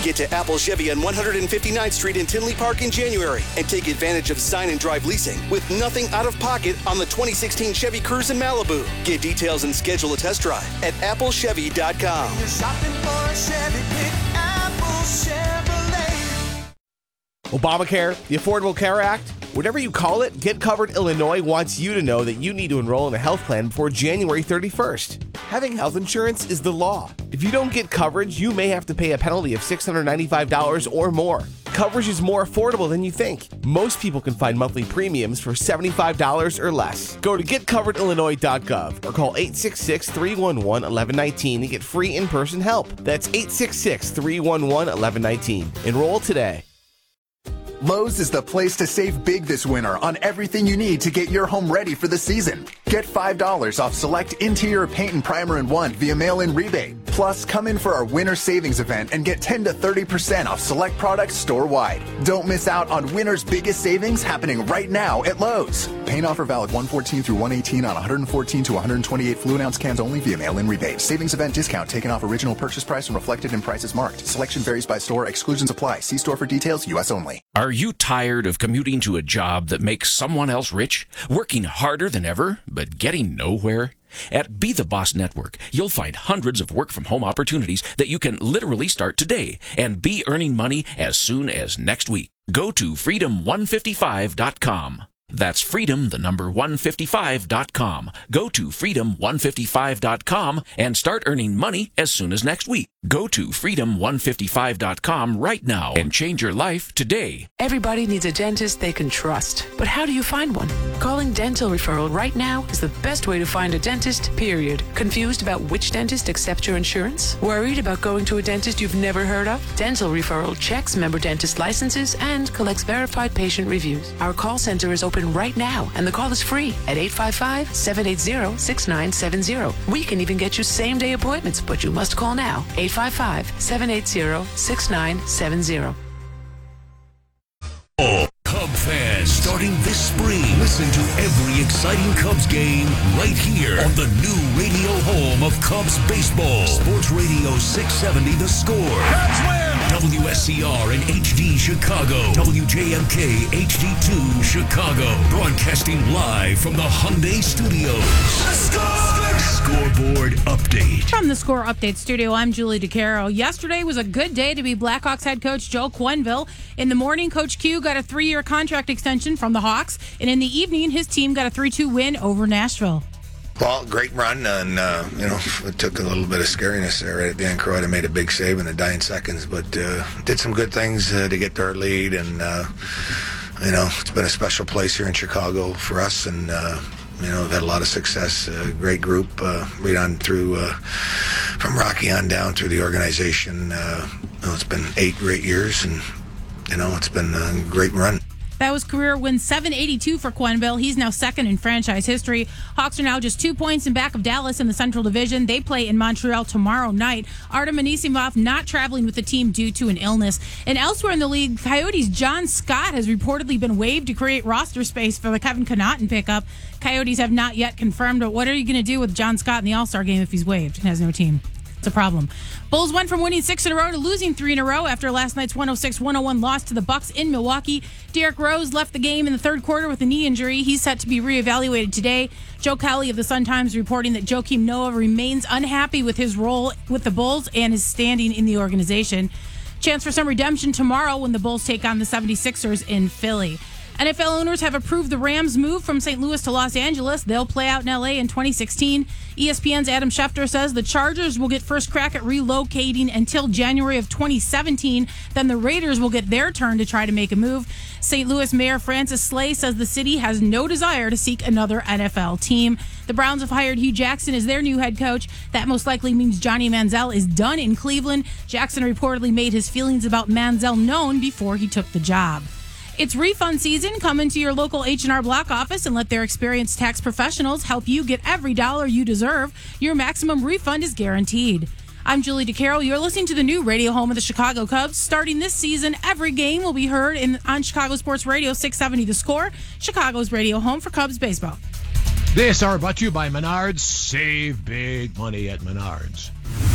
Get to Apple Chevy on 159th Street in Tinley Park in January and take advantage of sign and drive leasing with nothing out of pocket on the 2016 Chevy Cruze in Malibu. Get details and schedule a test drive at applechevy.com. You're shopping for a Chevy, pick Apple Chevrolet. Obamacare, the Affordable Care Act, whatever you call it, Get Covered Illinois wants you to know that you need to enroll in a health plan before January 31st. Having health insurance is the law. If you don't get coverage, you may have to pay a penalty of $695 or more. Coverage is more affordable than you think. Most people can find monthly premiums for $75 or less. Go to getcoveredillinois.gov or call 866-311-1119 to get free in-person help. That's 866-311-1119. Enroll today. Lowe's is the place to save big this winter on everything you need to get your home ready for the season. Get $5 off select interior paint and primer in one via mail-in rebate. Plus, come in for our winter savings event and get 10 to 30% off select products store-wide. Don't miss out on winter's biggest savings happening right now at Lowe's. Paint offer valid 1/14 through 1/18 on 114 to 128 fluid ounce cans only via mail-in rebate. Savings event discount taken off original purchase price and reflected in prices marked. Selection varies by store. Exclusions apply. See store for details. U.S. only. Are you tired of commuting to a job that makes someone else rich? Working harder than ever, but getting nowhere? At Be The Boss Network, you'll find hundreds of work-from-home opportunities that you can literally start today and be earning money as soon as next week. Go to freedom155.com. That's freedom, the number 155.com. Go to freedom155.com and start earning money as soon as next week. Go to freedom155.com right now and change your life today. Everybody needs a dentist they can trust. But how do you find one? Calling Dental Referral right now is the best way to find a dentist, period. Confused about which dentist accepts your insurance? Worried about going to a dentist you've never heard of? Dental Referral checks member dentist licenses and collects verified patient reviews. Our call center is open right now, and the call is free at 855-780-6970. We can even get you same-day appointments, but you must call now. 855-780-6970. Oh, Cub fans, starting this spring, listen to every exciting Cubs game right here on the new radio home of Cubs baseball. Sports Radio 670 The Score. Cubs win! WSCR and HD Chicago. WJMK HD2 Chicago. Broadcasting live from the Hyundai Studios. The Score! Scoreboard update. From the Score Update studio, I'm Julie DeCaro. Yesterday was a good day to be Blackhawks head coach Joe Quenneville. In the morning, Coach Q got a 3-year contract extension from the Hawks, and in the evening, his team got a 3-2 win over Nashville. Well, great run, and it took a little bit of scariness there right at the end. Croydon made a big save in the dying seconds, but did some good things to get to our lead, and it's been a special place here in Chicago for us, and we've had a lot of success. Great group, right on through from Rocky on down through the organization. It's been 8 great years, and it's been a great run. That was career win 782 for Quenneville. He's now second in franchise history. Hawks are now just 2 points in back of Dallas in the Central Division. They play in Montreal tomorrow night. Artem Anisimov not traveling with the team due to an illness. And elsewhere in the league, Coyotes' John Scott has reportedly been waived to create roster space for the Kevin Connaughton pickup. Coyotes have not yet confirmed, but what are you going to do with John Scott in the All-Star game if he's waived and has no team? It's a problem. Bulls went from winning 6 in a row to losing 3 in a row after last night's 106-101 loss to the Bucks in Milwaukee. Derrick Rose left the game in the third quarter with a knee injury. He's set to be reevaluated today. Joe Kelly of the Sun-Times reporting that Joakim Noah remains unhappy with his role with the Bulls and his standing in the organization. Chance for some redemption tomorrow when the Bulls take on the 76ers in Philly. NFL owners have approved the Rams' move from St. Louis to Los Angeles. They'll play out in L.A. in 2016. ESPN's Adam Schefter says the Chargers will get first crack at relocating until January of 2017. Then the Raiders will get their turn to try to make a move. St. Louis Mayor Francis Slay says the city has no desire to seek another NFL team. The Browns have hired Hugh Jackson as their new head coach. That most likely means Johnny Manziel is done in Cleveland. Jackson reportedly made his feelings about Manziel known before he took the job. It's refund season. Come into your local H&R Block office and let their experienced tax professionals help you get every dollar you deserve. Your maximum refund is guaranteed. I'm Julie DeCaro. You're listening to the new radio home of the Chicago Cubs. Starting this season, every game will be heard on Chicago Sports Radio 670 The Score, Chicago's radio home for Cubs baseball. This hour brought to you by Menards. Save big money at Menards.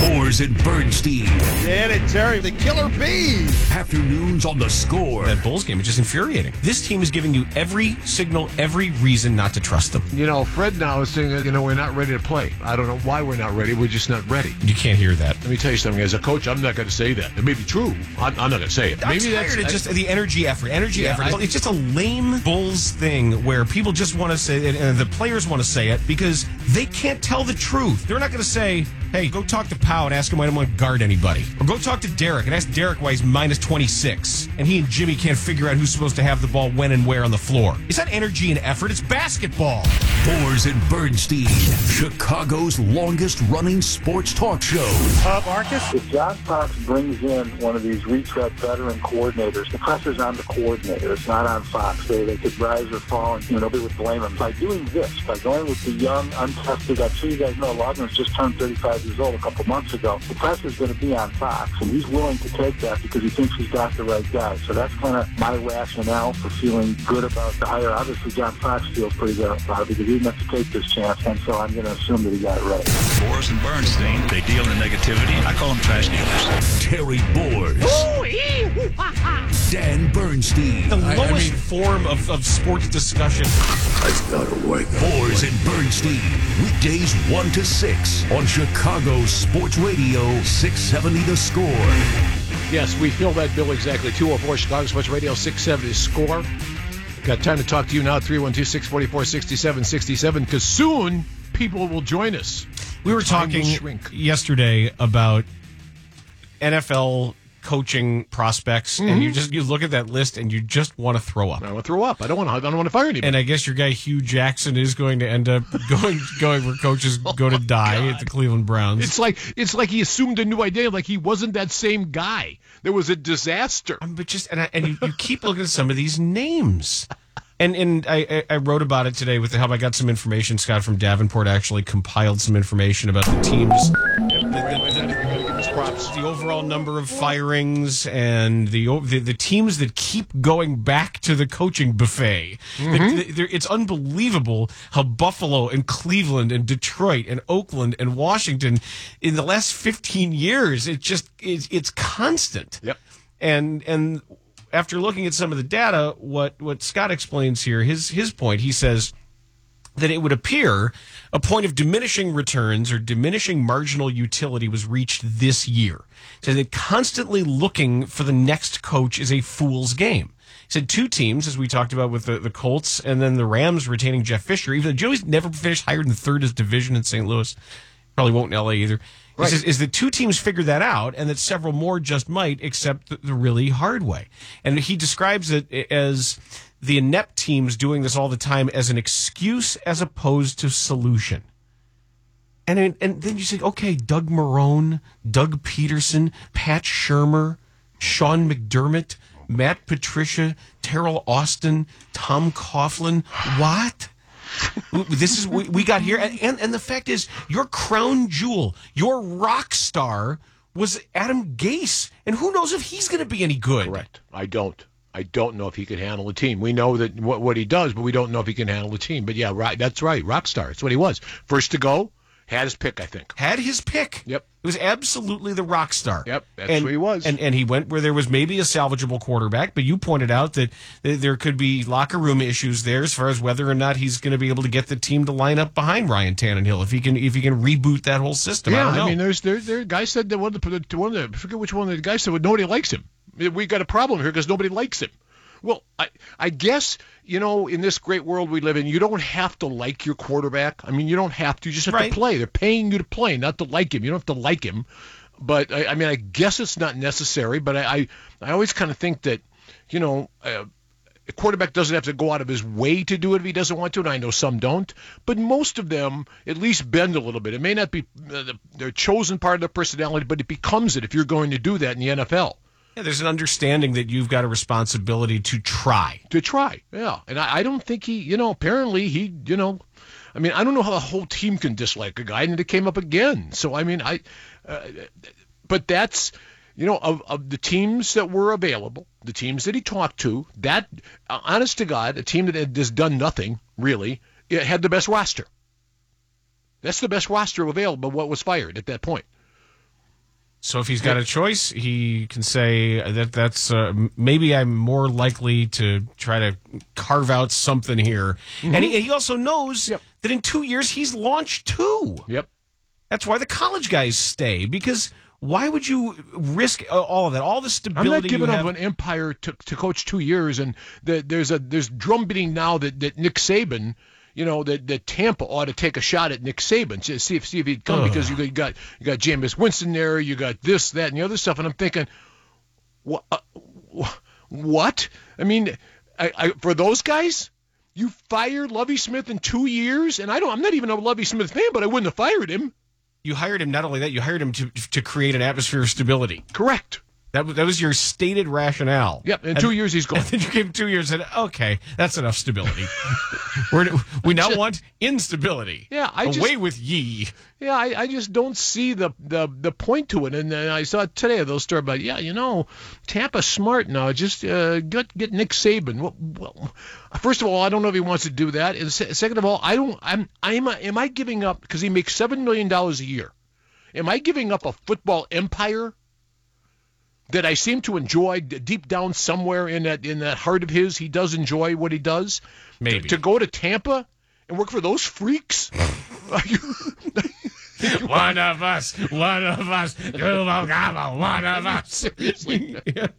Boers and Bernstein. Get it, Terry. The killer bees. Afternoons on the Score. That Bulls game is just infuriating. This team is giving you every signal, every reason not to trust them. You know, Fred now is saying that, we're not ready to play. I don't know why we're not ready. We're just not ready. You can't hear that. Let me tell you something. As a coach, I'm not going to say that. It may be true. I'm not going to say it. Maybe that's just the energy effort. It's just a lame Bulls thing where people just want to say it, and the players want to say it because they can't tell the truth. They're not going to say, hey, go talk to Pau and ask him why I don't want to guard anybody. Or go talk to Derek and ask Derek why he's minus 26 and he and Jimmy can't figure out who's supposed to have the ball when and where on the floor. It's not energy and effort. It's basketball. Boers and Bernstein, Chicago's longest-running sports talk show. Marcus? If John Fox brings in one of these retread veteran coordinators, the pressure's on the coordinator. It's not on Fox. They could rise or fall, and nobody would blame him. By doing this, by going with the young, untested, I'm sure you guys know Logman's just turned 35 years old a couple months ago. The pressure's going to be on Fox, and he's willing to take that because he thinks he's got the right guy. So that's kind of my rationale for feeling good about the hire. Obviously, John Fox feels pretty good about it because he didn't have to take this chance, and so I'm going to assume that he got it right. Boers and Bernstein, they deal in negativity. I call them trash dealers. Terry Boers. Dan Bernstein. The lowest form of sports discussion. I've got to work. Boers and Bernstein. Weekdays 1 to 6 on Chicago Sports Radio 670 The Score. Yes, we feel that bill exactly. 204 Chicago Sports Radio 670 The Score. Got time to talk to you now, 312-644-6767, because soon people will join us. We were talking yesterday about NFL coaching prospects, and you look at that list and you just want to throw up. I want to throw up. I don't want to fire anybody. And I guess your guy Hugh Jackson is going to end up going where coaches go to die at the Cleveland Browns. It's like he assumed a new idea, like he wasn't that same guy. There was a disaster. But you keep looking at some of these names. And I wrote about it today with the help. I got some information. Scott from Davenport actually compiled some information about the teams. The overall number of firings and the teams that keep going back to the coaching buffet. It's unbelievable how Buffalo and Cleveland and Detroit and Oakland and Washington in the last 15 years, it's constant. Yep. And after looking at some of the data, what Scott explains here, his point, he says that it would appear a point of diminishing returns or diminishing marginal utility was reached this year. So that constantly looking for the next coach is a fool's game. He said two teams, as we talked about with the Colts and then the Rams retaining Jeff Fisher, even though Joey's never finished higher than third as division in St. Louis, probably won't in L.A. either. Right. He says, is that two teams figured that out and that several more just might, except the really hard way. And he describes it as the inept teams doing this all the time as an excuse as opposed to solution. And then you say, okay, Doug Marrone, Doug Peterson, Pat Shurmur, Sean McDermott, Matt Patricia, Terrell Austin, Tom Coughlin. What? This is we got here, and the fact is, your crown jewel, your rock star was Adam Gase, and who knows if he's going to be any good? Correct. I don't know if he can handle a team. We know that what he does, but we don't know if he can handle a team. But yeah, right. That's right. Rock star. That's what he was. First to go. Had his pick, I think. Had his pick. Yep. It was absolutely the rock star. Yep, that's what he was. And he went where there was maybe a salvageable quarterback, but you pointed out that there could be locker room issues there as far as whether or not he's going to be able to get the team to line up behind Ryan Tannehill if he can reboot that whole system. Yeah, I don't know. I mean, there guys said that one of the I forget which one of the guys said nobody likes him. We got a problem here because nobody likes him. Well, I guess, in this great world we live in, you don't have to like your quarterback. I mean, you don't have to. You just have to play. They're paying you to play, not to like him. You don't have to like him. But, I guess it's not necessary. But I always kind of think that, a quarterback doesn't have to go out of his way to do it if he doesn't want to, and I know some don't. But most of them at least bend a little bit. It may not be their chosen part of their personality, but it becomes it if you're going to do that in the NFL. Yeah, there's an understanding that you've got a responsibility to try. Yeah. And I don't think he, apparently he, I don't know how the whole team can dislike a guy, and it came up again. So, but that's, of the teams that were available, the teams that he talked to, that, honest to God, a team that had just done nothing, really, it had the best roster. That's the best roster available, what was fired at that point. So if he's got a choice, he can say that's maybe I'm more likely to try to carve out something here. Mm-hmm. And he also knows that in 2 years he's launched 2. Yep. That's why the college guys stay, because why would you risk all of that, all the stability? I'm not giving up an empire to coach 2 years, and there's drum beating now that Nick Saban, that Tampa ought to take a shot at Nick Saban, see if he'd come, because you got Jameis Winston there, you got this, that, and the other stuff, and I'm thinking, what? I mean, for those guys, you fired Lovie Smith in 2 years, and I'm not even a Lovie Smith fan, but I wouldn't have fired him. You hired him, not only that, you hired him to create an atmosphere of stability. Correct. That was your stated rationale. Yep, in 2 years he's gone. And then you gave him 2 years and, okay, that's enough stability. we now want instability. Yeah, Away with ye. Yeah, I just don't see the point to it. And I saw today a little story about, Tampa's smart now. Just get Nick Saban. Well, first of all, I don't know if he wants to do that. And second of all, am I giving up, because he makes $7 million a year, am I giving up a football empire that I seem to enjoy deep down somewhere in that heart of his? He does enjoy what he does. Maybe. To go to Tampa and work for those freaks? One of us, one of us, one of us. Seriously.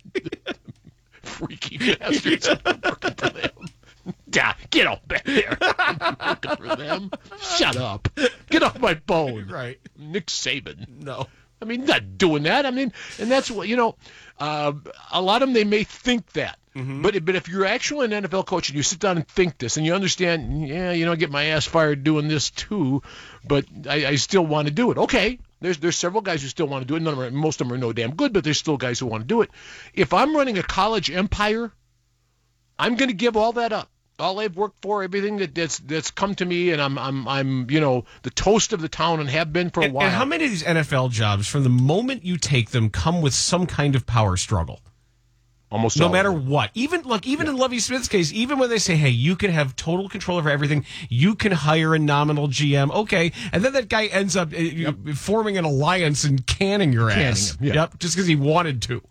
Freaky bastards. Working for them. Yeah, get off back there. Working for them. Shut up. Get off my phone. Right. Nick Saban. No. I mean, not doing that. I mean, and that's what, a lot of them, they may think that. Mm-hmm. But if you're actually an NFL coach and you sit down and think this and you understand, get my ass fired doing this too, but I still want to do it. Okay, there's several guys who still want to do it. Most of them are no damn good, but there's still guys who want to do it. If I'm running a college empire, I'm going to give all that up. All I've worked for, everything that's come to me, and I'm the toast of the town and have been for a while. And how many of these NFL jobs, from the moment you take them, come with some kind of power struggle? Almost no all matter what. Even in Lovie Smith's case, even when they say, hey, you can have total control over everything, you can hire a nominal GM, okay, and then that guy ends up forming an alliance and canning your ass. Him, Yep, just because he wanted to.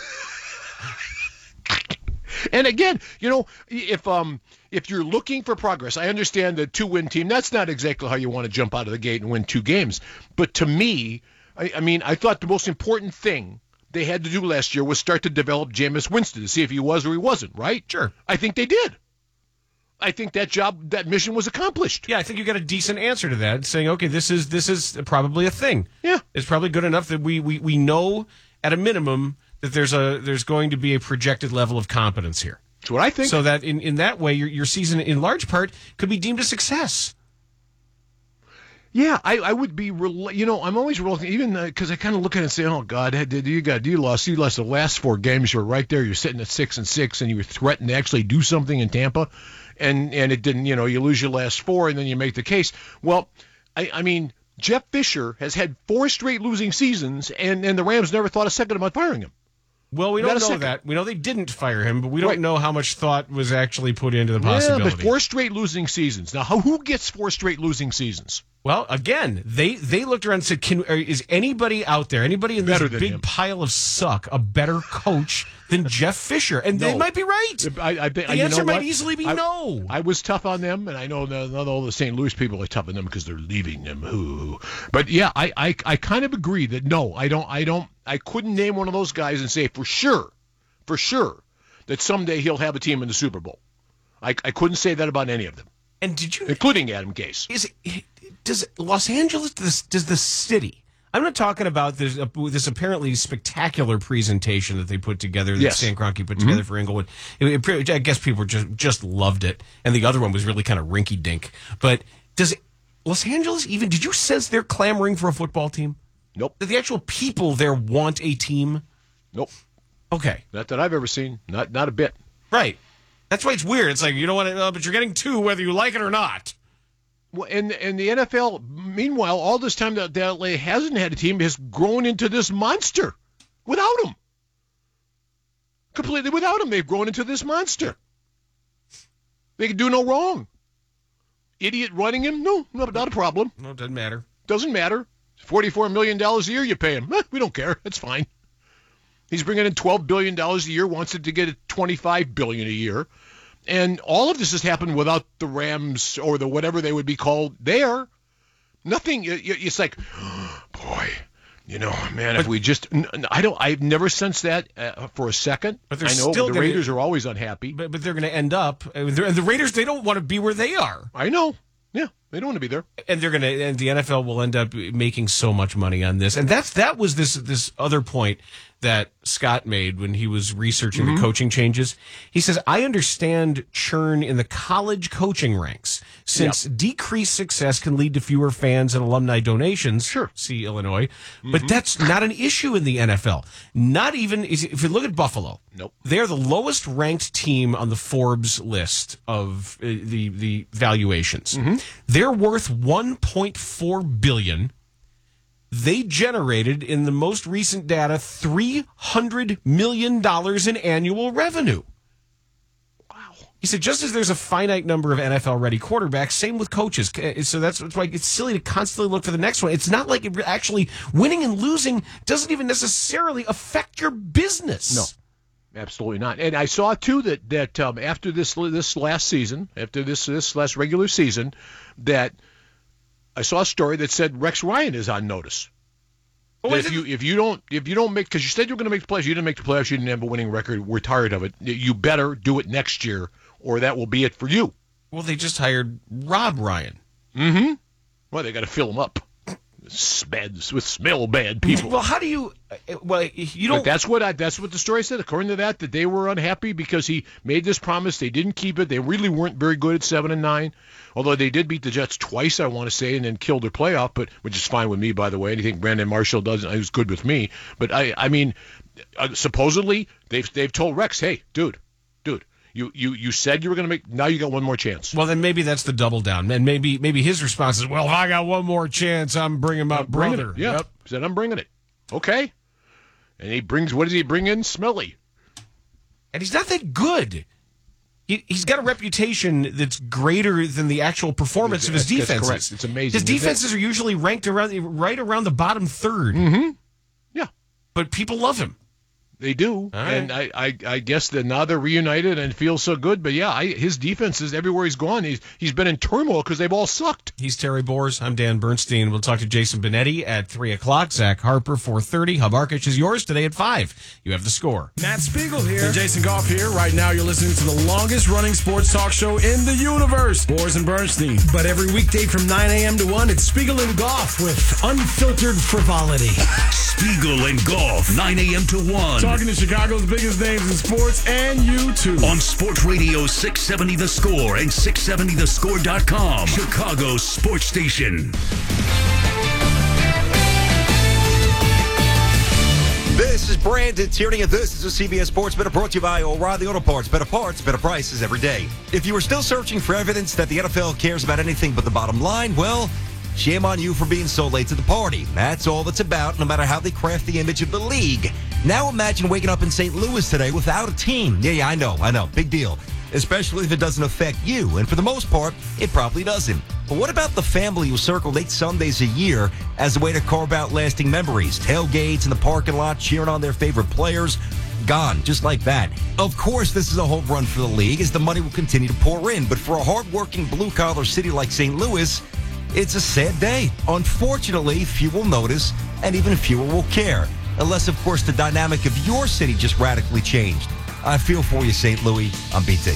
And again, if you're looking for progress, I understand the 2-win team. That's not exactly how you want to jump out of the gate and win 2 games. But to me, I thought the most important thing they had to do last year was start to develop Jameis Winston to see if he was or he wasn't, right? Sure. I think they did. I think that mission was accomplished. Yeah, I think you got a decent answer to that, saying, okay, this is probably a thing. Yeah. It's probably good enough that we know at a minimum that there's going to be a projected level of competence here. That's what I think. So that in that way, your season, in large part, could be deemed a success. Yeah, I would be, I'm always reluctant, even because I kind of look at it and say, oh, God, you lost the last 4 games. You were right there. You're sitting at 6-6, and you were threatened to actually do something in Tampa, and it didn't, you lose your last 4, and then you make the case. Well, I mean, Jeff Fisher has had 4 straight losing seasons, and the Rams never thought a second about firing him. Well, we don't know that. We know they didn't fire him, but we don't know how much thought was actually put into the possibility. Yeah, but 4 straight losing seasons. Now, who gets 4 straight losing seasons? Well, again, they looked around and said, is anybody out there, anybody in this big pile of suck, a better coach than Jeff Fisher? And they might be right. The answer might easily be no. I was tough on them, and I know not all the St. Louis people are tough on them because they're leaving them. Ooh. But yeah, I kind of agree that no, I couldn't name one of those guys and say for sure that someday he'll have a team in the Super Bowl. I couldn't say that about any of them. And did you, including Adam Gase? Does Los Angeles, does the city? I'm not talking about this apparently spectacular presentation that they put together, that Stan Kroenke put together for Inglewood. I guess people just loved it, and the other one was really kind of rinky-dink. But does Los Angeles even? Did you sense they're clamoring for a football team? Nope. That the actual people there want a team? Nope. Okay. Not that I've ever seen. Not a bit. Right. That's why it's weird. It's like you don't want to, but you're getting 2 whether you like it or not. Well, and the NFL, meanwhile, all this time that LA hasn't had a team, has grown into this monster without him. Completely without him, they've grown into this monster. They can do no wrong. Idiot running him? No, not a problem. No, it doesn't matter. Doesn't matter. $44 million a year you pay him. We don't care. It's fine. He's bringing in $12 billion a year, wants it to get $25 billion a year. And all of this has happened without the Rams or the whatever they would be called there. Nothing. It's like, boy, man, if we just, I've never sensed that for a second. But they're I know still the Raiders are always unhappy. But they're going to end up, and the Raiders, they don't want to be where they are. I know. Yeah, they don't want to be there. And and the NFL will end up making so much money on this. And that was this other point that Scott made when he was researching the coaching changes. He says, I understand churn in the college coaching ranks, since decreased success can lead to fewer fans and alumni donations. Sure. See Illinois. But that's not an issue in the NFL. Not even, if you look at Buffalo, nope. They're the lowest ranked team on the Forbes list of the valuations. They're worth $1.4 billion. They generated, in the most recent data, $300 million in annual revenue. Wow. He said, just as there's a finite number of NFL-ready quarterbacks, same with coaches. So that's why it's silly to constantly look for the next one. It's not like actually winning and losing doesn't even necessarily affect your business. No. Absolutely not. And I saw, too, that after this last season, after this last regular season, that I saw a story that said Rex Ryan is on notice. Oh, if you don't make, because you said you were going to make the playoffs, you didn't make the playoffs, you didn't have a winning record, we're tired of it. You better do it next year, or that will be it for you. Well, they just hired Rob Ryan. Mm-hmm. Well, they got to fill him up. Smell bad people. Well, how do you? Well, you don't. But that's what the story said. According to that they were unhappy because he made this promise. They didn't keep it. They really weren't very good at 7-9. Although they did beat the Jets twice, I want to say, and then killed their playoff. But which is fine with me, by the way. Anything Brandon Marshall does is good with me. But I mean, supposedly they've told Rex, hey, dude. You said you were going to make. Now you got one more chance. Well, then maybe that's the double down, and maybe his response is, "Well, if I got one more chance, I'm bringing my brother." Yeah, yep. Said I'm bringing it. Okay, and he brings. What does he bring in? Smelly, and he's not that good. He's got a reputation that's greater than the actual performance of his defenses. That's correct. It's amazing. His defenses are usually ranked right around the bottom third. Mm-hmm. Yeah, but people love him. They do, and I guess that now they're reunited and feel so good. But yeah, his defense is everywhere he's gone. He's been in turmoil because they've all sucked. He's Terry Bors. I'm Dan Bernstein. We'll talk to Jason Benetti at 3:00. Zach Harper 4:30. Hub Arkush is yours today at 5. You have the score. Matt Spiegel here. And Jason Goff here. Right now, you're listening to the longest running sports talk show in the universe, Bors and Bernstein. But every weekday from 9 a.m. to 1, it's Spiegel and Goff with unfiltered frivolity. Spiegel and Goff, 9 a.m. to 1. Talking to Chicago's biggest names in sports and you too. On Sports Radio 670 The Score and 670thescore.com. Chicago's sports station. This is Brandon Tierney, and this is a CBS Sports Better brought to you by O'Reilly Auto Parts. Better parts, better prices every day. If you are still searching for evidence that the NFL cares about anything but the bottom line, well, shame on you for being so late to the party. That's all it's about, no matter how they craft the image of the league. Now imagine waking up in St. Louis today without a team. Yeah, I know. Big deal. Especially if it doesn't affect you. And for the most part, it probably doesn't. But what about the family who circled 8 Sundays a year as a way to carve out lasting memories? Tailgates in the parking lot, cheering on their favorite players. Gone, just like that. Of course, this is a home run for the league as the money will continue to pour in. But for a hard-working blue-collar city like St. Louis, it's a sad day. Unfortunately, few will notice, and even fewer will care. Unless, of course, the dynamic of your city just radically changed. I feel for you, St. Louis. I'm BT.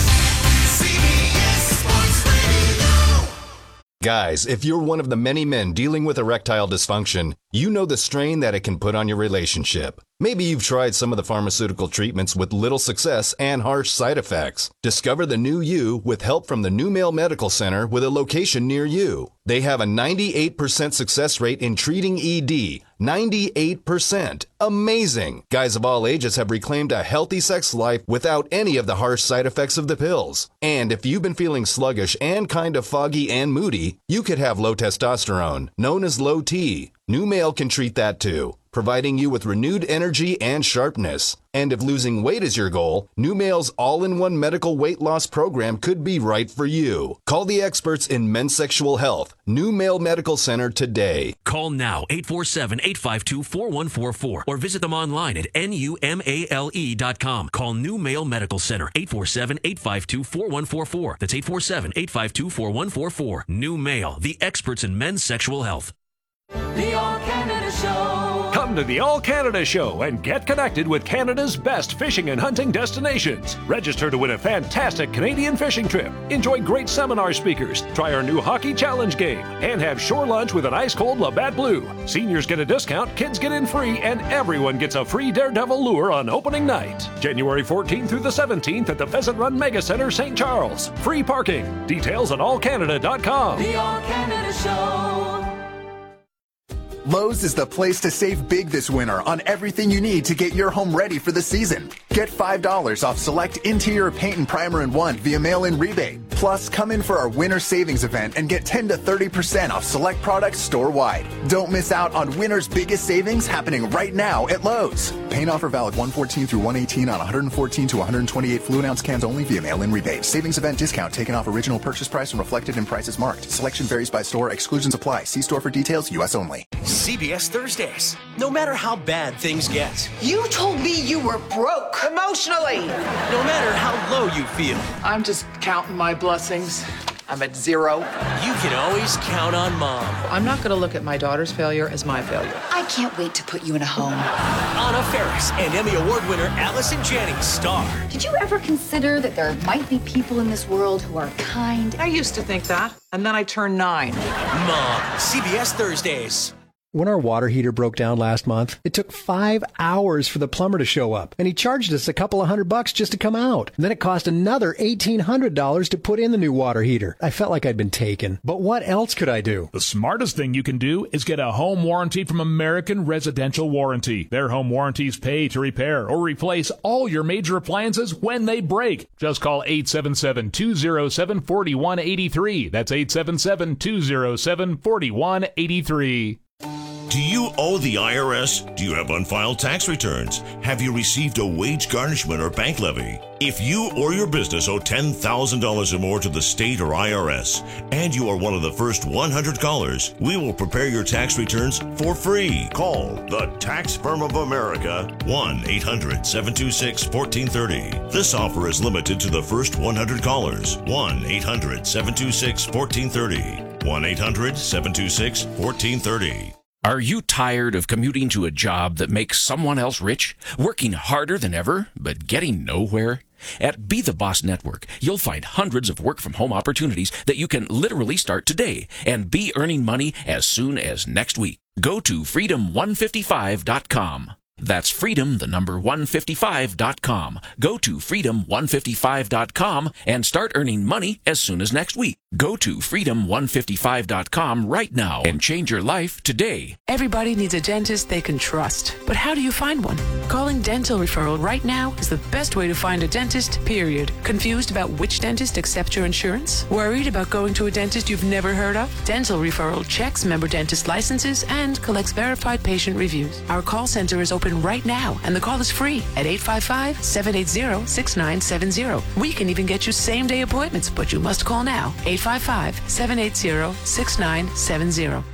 Guys, if you're one of the many men dealing with erectile dysfunction, you know the strain that it can put on your relationship. Maybe you've tried some of the pharmaceutical treatments with little success and harsh side effects. Discover the new you with help from the New Male Medical Center with a location near you. They have a 98% success rate in treating ED. 98%. Amazing. Guys of all ages have reclaimed a healthy sex life without any of the harsh side effects of the pills. And if you've been feeling sluggish and kind of foggy and moody, you could have low testosterone, known as low T. New Male can treat that too. providing you with renewed energy and sharpness. And if losing weight is your goal, NuMale's all-in-one medical weight loss program could be right for you. Call the experts in men's sexual health, NuMale Medical Center today. Call now, 847-852-4144, or visit them online at NUMALE.com. Call NuMale Medical Center, 847-852-4144. That's 847-852-4144. NuMale, the experts in men's sexual health. The All Canada Show. Come to the All Canada Show and get connected with Canada's best fishing and hunting destinations. Register to win a fantastic Canadian fishing trip. Enjoy great seminar speakers, try our new hockey challenge game, and have shore lunch with an ice-cold Labatt Blue. Seniors get a discount, kids get in free, and everyone gets a free Daredevil lure on opening night. January 14th through the 17th at the Pheasant Run Mega Center, St. Charles. Free parking. Details at allcanada.com. The All Canada Show. Lowe's is the place to save big this winter on everything you need to get your home ready for the season. Get $5 off select interior paint and primer in one via mail-in rebate. Plus, come in for our winter savings event and get 10 to 30% off select products store-wide. Don't miss out on winter's biggest savings happening right now at Lowe's. Paint offer valid 1/14 through 1/18 on 114 to 128 fluid ounce cans only via mail-in rebate. Savings event discount taken off original purchase price and reflected in prices marked. Selection varies by store. Exclusions apply. See store for details. U.S. only. CBS Thursdays. No matter how bad things get. You told me you were broke emotionally. No matter how low you feel. I'm just counting my blessings. I'm at 0. You can always count on Mom. I'm not going to look at my daughter's failure as my failure. I can't wait to put you in a home. Anna Faris and Emmy Award winner Allison Jannings star. Did you ever consider that there might be people in this world who are kind? I used to think that, and then I turned 9. Mom, CBS Thursdays. When our water heater broke down last month, it took 5 hours for the plumber to show up, and he charged us a couple of $100 just to come out. And then it cost another $1,800 to put in the new water heater. I felt like I'd been taken. But what else could I do? The smartest thing you can do is get a home warranty from American Residential Warranty. Their home warranties pay to repair or replace all your major appliances when they break. Just call 877-207-4183. That's 877-207-4183. Do you owe the IRS? Do you have unfiled tax returns? Have you received a wage garnishment or bank levy? If you or your business owe $10,000 or more to the state or IRS, and you are one of the first 100 callers, we will prepare your tax returns for free. Call the Tax Firm of America, 1-800-726-1430. This offer is limited to the first 100 callers. 1-800-726-1430. 1-800-726-1430. Are you tired of commuting to a job that makes someone else rich, working harder than ever, but getting nowhere? At Be the Boss Network, you'll find hundreds of work-from-home opportunities that you can literally start today and be earning money as soon as next week. Go to freedom155.com. That's freedom, the number 155.com. Go to freedom155.com and start earning money as soon as next week. Go to freedom155.com right now and change your life today. Everybody needs a dentist they can trust. But how do you find one? Calling Dental Referral right now is the best way to find a dentist, period. Confused about which dentist accepts your insurance? Worried about going to a dentist you've never heard of? Dental Referral checks member dentist licenses and collects verified patient reviews. Our call center is open right now, and the call is free at 855-780-6970. We can even get you same-day appointments, but you must call now. 855-780-6970.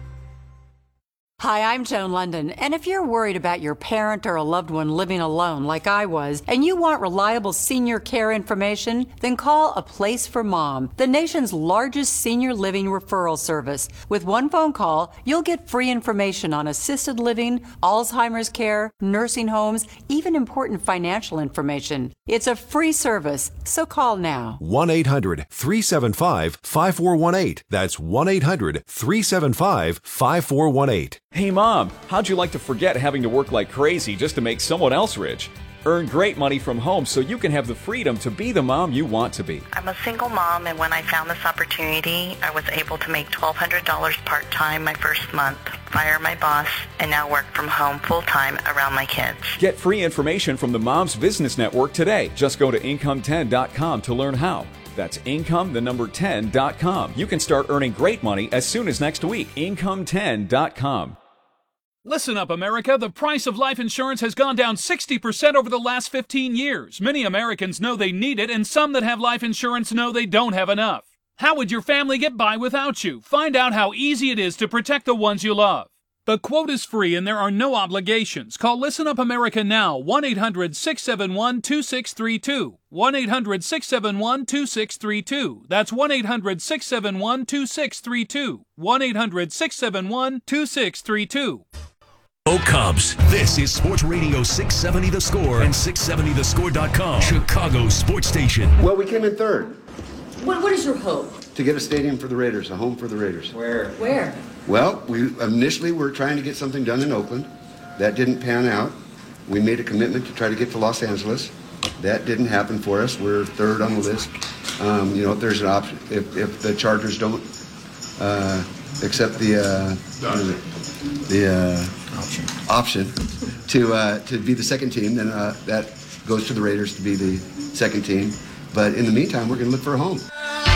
Hi, I'm Joan London, and if you're worried about your parent or a loved one living alone like I was, and you want reliable senior care information, then call A Place for Mom, the nation's largest senior living referral service. With one phone call, you'll get free information on assisted living, Alzheimer's care, nursing homes, even important financial information. It's a free service, so call now. 1-800-375-5418. That's 1-800-375-5418. Hey Mom, how'd you like to forget having to work like crazy just to make someone else rich? Earn great money from home so you can have the freedom to be the mom you want to be. I'm a single mom, and when I found this opportunity, I was able to make $1,200 part-time my first month, fire my boss, and now work from home full-time around my kids. Get free information from the Moms Business Network today. Just go to Income10.com to learn how. That's Income10.com. You can start earning great money as soon as next week. Income10.com. Listen up, America. The price of life insurance has gone down 60% over the last 15 years. Many Americans know they need it, and some that have life insurance know they don't have enough. How would your family get by without you? Find out how easy it is to protect the ones you love. The quote is free and there are no obligations. Call Listen Up America now, 1-800-671-2632. 1-800-671-2632. That's 1-800-671-2632. 1-800-671-2632. Go Cubs. This is Sports Radio 670 The Score and 670thescore.com. Chicago's sports station. Well, we came in third. What is your hope? To get a stadium for the Raiders, a home for the Raiders. Where? Well, we initially were trying to get something done in Oakland. That didn't pan out. We made a commitment to try to get to Los Angeles. That didn't happen for us. We're third on the list. If there's an option, if the Chargers don't accept the option to be the second team, then that goes to the Raiders to be the second team. But in the meantime, we're going to look for a home.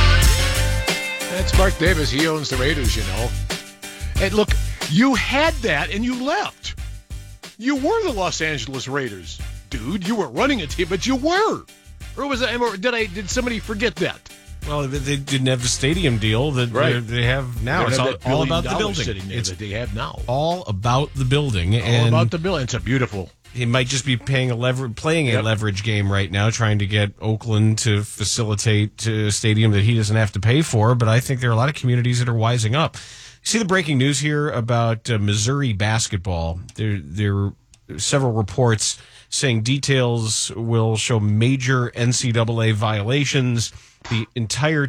That's Mark Davis. He owns the Raiders, you know. And look, you had that and you left. You were the Los Angeles Raiders, dude. You weren't running a team, but you were. Or was it? Or did somebody forget that? Well, they didn't have the stadium deal that they have now. It's all about the building. It's that they have now. All about the building. All about the building. It's a beautiful. He might just be playing a leverage game right now, trying to get Oakland to facilitate a stadium that he doesn't have to pay for. But I think there are a lot of communities that are wising up. See the breaking news here about Missouri basketball. There are several reports saying details will show major NCAA violations. The entire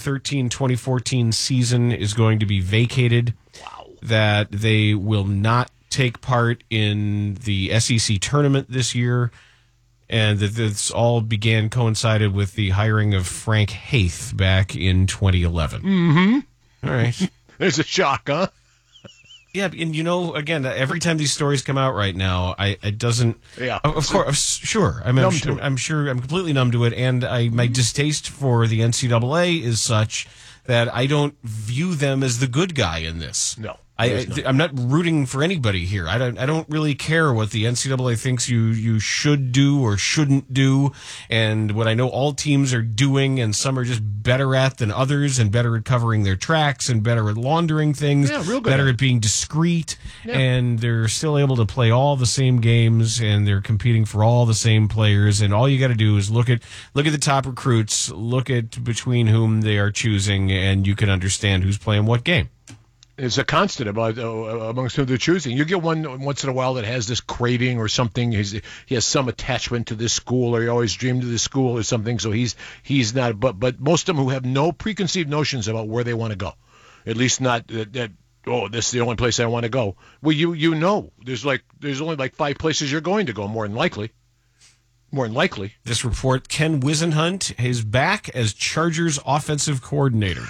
2013-2014 season is going to be vacated. Wow. That they will not take part in the SEC tournament this year, and that this all coincided with the hiring of Frank Haith back in 2011. Mm-hmm. All right. There's a shock, huh? Yeah, and again, every time these stories come out right now, it doesn't. Yeah, of course, sure. I'm completely numb to it, and my distaste for the NCAA is such that I don't view them as the good guy in this. No. I'm not rooting for anybody here. I don't really care what the NCAA thinks you should do or shouldn't do, and what I know all teams are doing, and some are just better at than others, and better at covering their tracks, and better at laundering things, better at being discreet, and they're still able to play all the same games, and they're competing for all the same players, and all you got to do is look at the top recruits, look at between whom they are choosing, and you can understand who's playing what game. It's a constant about amongst who they're choosing. You get one once in a while that has this craving or something. He has some attachment to this school, or he always dreamed of this school or something. So he's not. But most of them who have no preconceived notions about where they want to go, at least not that. Oh, this is the only place I want to go. Well, you know, there's only like 5 places you're going to go, more than likely. More than likely. This report: Ken Wisenhunt is back as Chargers offensive coordinator.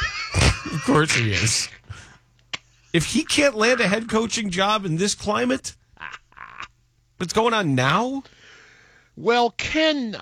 Of course he is. If he can't land a head coaching job in this climate, what's going on now? Well, Ken's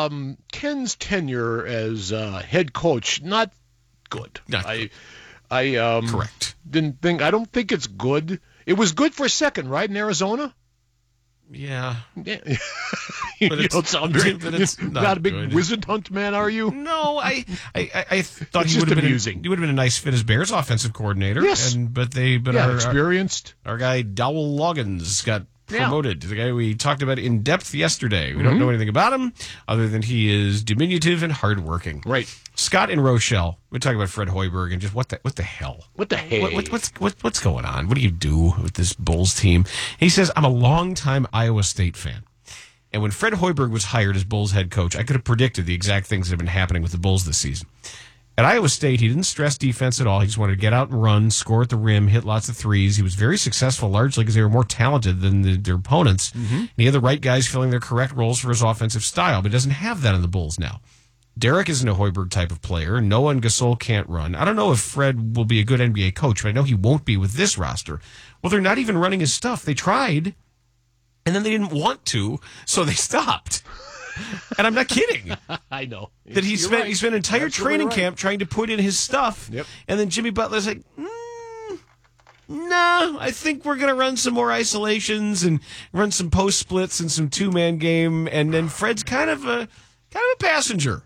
tenure as head coach, not good. I correct. I don't think it's good. It was good for a second, right, in Arizona? Yeah. You don't sound very. It's not a big Wisenhunt man, are you? No, I thought he would have been a nice fit as Bears offensive coordinator. Yes, experienced. Our guy Dowell Loggins got promoted. The guy we talked about in depth yesterday. We don't know anything about him other than he is diminutive and hardworking. Right. Scott in Rochelle. We're talking about Fred Hoiberg and just what the hell? What the hell? What's going on? What do you do with this Bulls team? He says, I'm a longtime Iowa State fan. And when Fred Hoiberg was hired as Bulls head coach, I could have predicted the exact things that have been happening with the Bulls this season. At Iowa State, he didn't stress defense at all. He just wanted to get out and run, score at the rim, hit lots of threes. He was very successful, largely because they were more talented than their opponents. Mm-hmm. And he had the right guys filling their correct roles for his offensive style, but he doesn't have that in the Bulls now. Derek isn't a Hoiberg type of player. Noah and Gasol can't run. I don't know if Fred will be a good NBA coach, but I know he won't be with this roster. Well, they're not even running his stuff. They tried, and then they didn't want to, so they stopped. And I'm not kidding. I know. That he spent an entire training camp trying to put in his stuff, and then Jimmy Butler's like, No, I think we're going to run some more isolations and run some post splits and some 2-man game, and then Fred's kind of a passenger.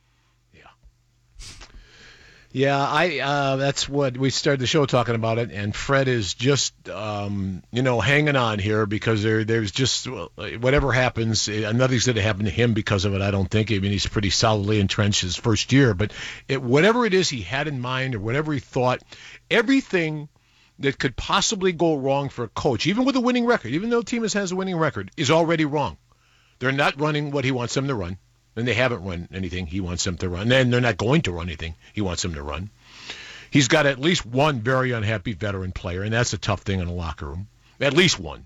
Yeah, that's what we started the show talking about it, and Fred is just, hanging on here because there's just, whatever happens, nothing's going to happen to him because of it, I don't think. I mean, he's pretty solidly entrenched his first year, but whatever it is he had in mind or whatever he thought, everything that could possibly go wrong for a coach, even with a winning record, even though the team has a winning record, is already wrong. They're not running what he wants them to run. And they haven't run anything he wants them to run. And they're not going to run anything he wants them to run. He's got at least one very unhappy veteran player, and that's a tough thing in a locker room. At least one.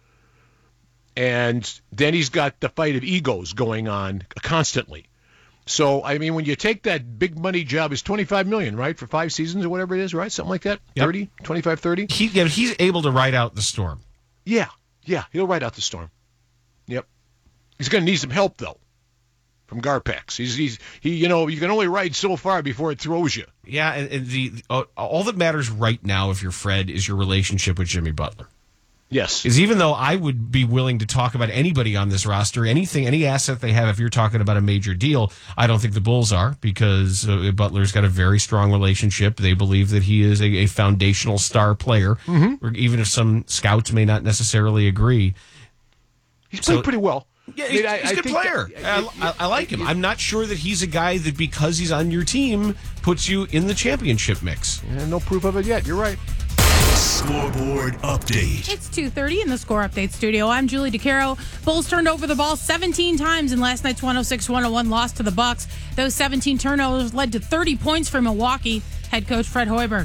And then he's got the fight of egos going on constantly. So, I mean, when you take that big money job, it's $25 million, right, for 5 seasons or whatever it is, right? Something like that? Yep. 30, 25, 30? He's able to ride out the storm. Yeah, he'll ride out the storm. Yep. He's going to need some help, though. From Garpax. You can only ride so far before it throws you. Yeah, and all that matters right now, if you're Fred, is your relationship with Jimmy Butler. Yes. Is even though I would be willing to talk about anybody on this roster, any asset they have, if you're talking about a major deal, I don't think the Bulls are, because Butler's got a very strong relationship. They believe that he is a foundational star player, even if some scouts may not necessarily agree. He's played pretty well. Yeah, he's a good player. I like him. I'm not sure that he's a guy that, because he's on your team, puts you in the championship mix. Yeah, no proof of it yet. You're right. Scoreboard update. It's 2:30 in the Score Update studio. I'm Julie DeCaro. Bulls turned over the ball 17 times in last night's 106-101 loss to the Bucks. Those 17 turnovers led to 30 points for Milwaukee. Head coach Fred Hoiberg.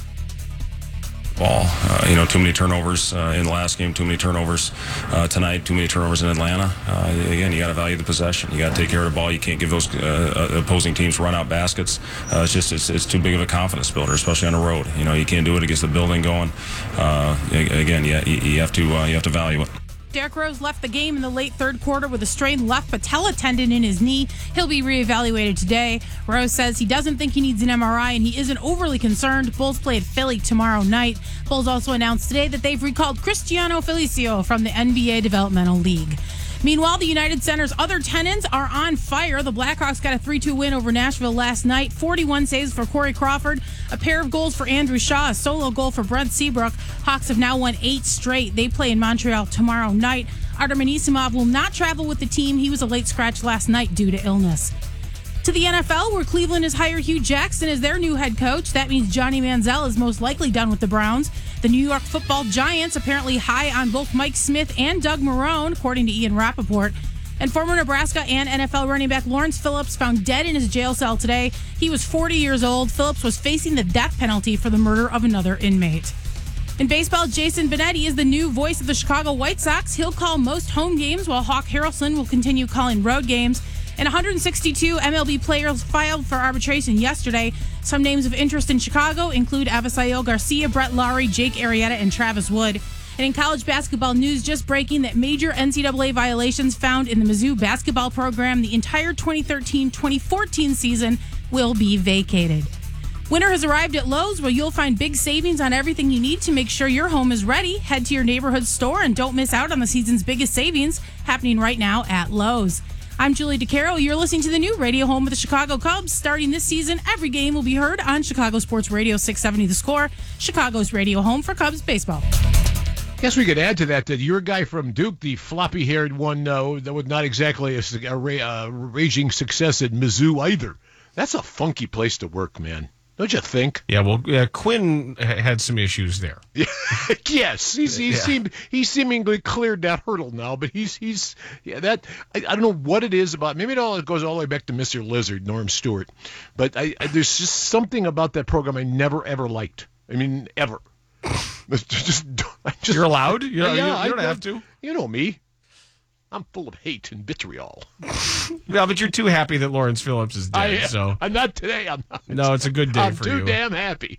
Ball. Too many turnovers in the last game, too many turnovers tonight, too many turnovers in Atlanta. Again, you got to value the possession. You got to take care of the ball. You can't give those opposing teams run out baskets. It's too big of a confidence builder, especially on the road. You can't do it against the building going. Again, you have to value it. Derrick Rose left the game in the late third quarter with a strained left patella tendon in his knee. He'll be reevaluated today. Rose says he doesn't think he needs an MRI and he isn't overly concerned. Bulls play at Philly tomorrow night. Bulls also announced today that they've recalled Cristiano Felicio from the NBA Developmental League. Meanwhile, the United Center's other tenants are on fire. The Blackhawks got a 3-2 win over Nashville last night. 41 saves for Corey Crawford, a pair of goals for Andrew Shaw, a solo goal for Brent Seabrook. Hawks have now won 8 straight. They play in Montreal tomorrow night. Artem Anisimov will not travel with the team. He was a late scratch last night due to illness. To the NFL, where Cleveland has hired Hugh Jackson as their new head coach. That means Johnny Manziel is most likely done with the Browns. The New York Football Giants apparently high on both Mike Smith and Doug Marrone, according to Ian Rappaport. And former Nebraska and NFL running back Lawrence Phillips found dead in his jail cell today. He was 40 years old. Phillips was facing the death penalty for the murder of another inmate. In baseball, Jason Benetti is the new voice of the Chicago White Sox. He'll call most home games, while Hawk Harrelson will continue calling road games. And 162 MLB players filed for arbitration yesterday. Some names of interest in Chicago include Avisail Garcia, Brett Lawrie, Jake Arrieta, and Travis Wood. And in college basketball news, just breaking that major NCAA violations found in the Mizzou basketball program the entire 2013-2014 season will be vacated. Winter has arrived at Lowe's, where you'll find big savings on everything you need to make sure your home is ready. Head to your neighborhood store and don't miss out on the season's biggest savings happening right now at Lowe's. I'm Julie DeCaro. You're listening to the new radio home of the Chicago Cubs. Starting this season, every game will be heard on Chicago Sports Radio 670 The Score, Chicago's radio home for Cubs baseball. Guess we could add to that your guy from Duke, the floppy-haired one, that was not exactly a raging success at Mizzou either. That's a funky place to work, man. Don't you think? Yeah, well, Quinn had some issues there. Yes, he seemingly cleared that hurdle now, but I don't know what it is about. Maybe it goes all the way back to Mr. Lizard, Norm Stewart, but there's just something about that program I never ever liked. I mean, ever. You're allowed. You don't have to. You know me. I'm full of hate and vitriol. No, but you're too happy that Lawrence Phillips is dead. I'm not today. I'm not. No, it's a good day for you. I'm too damn happy.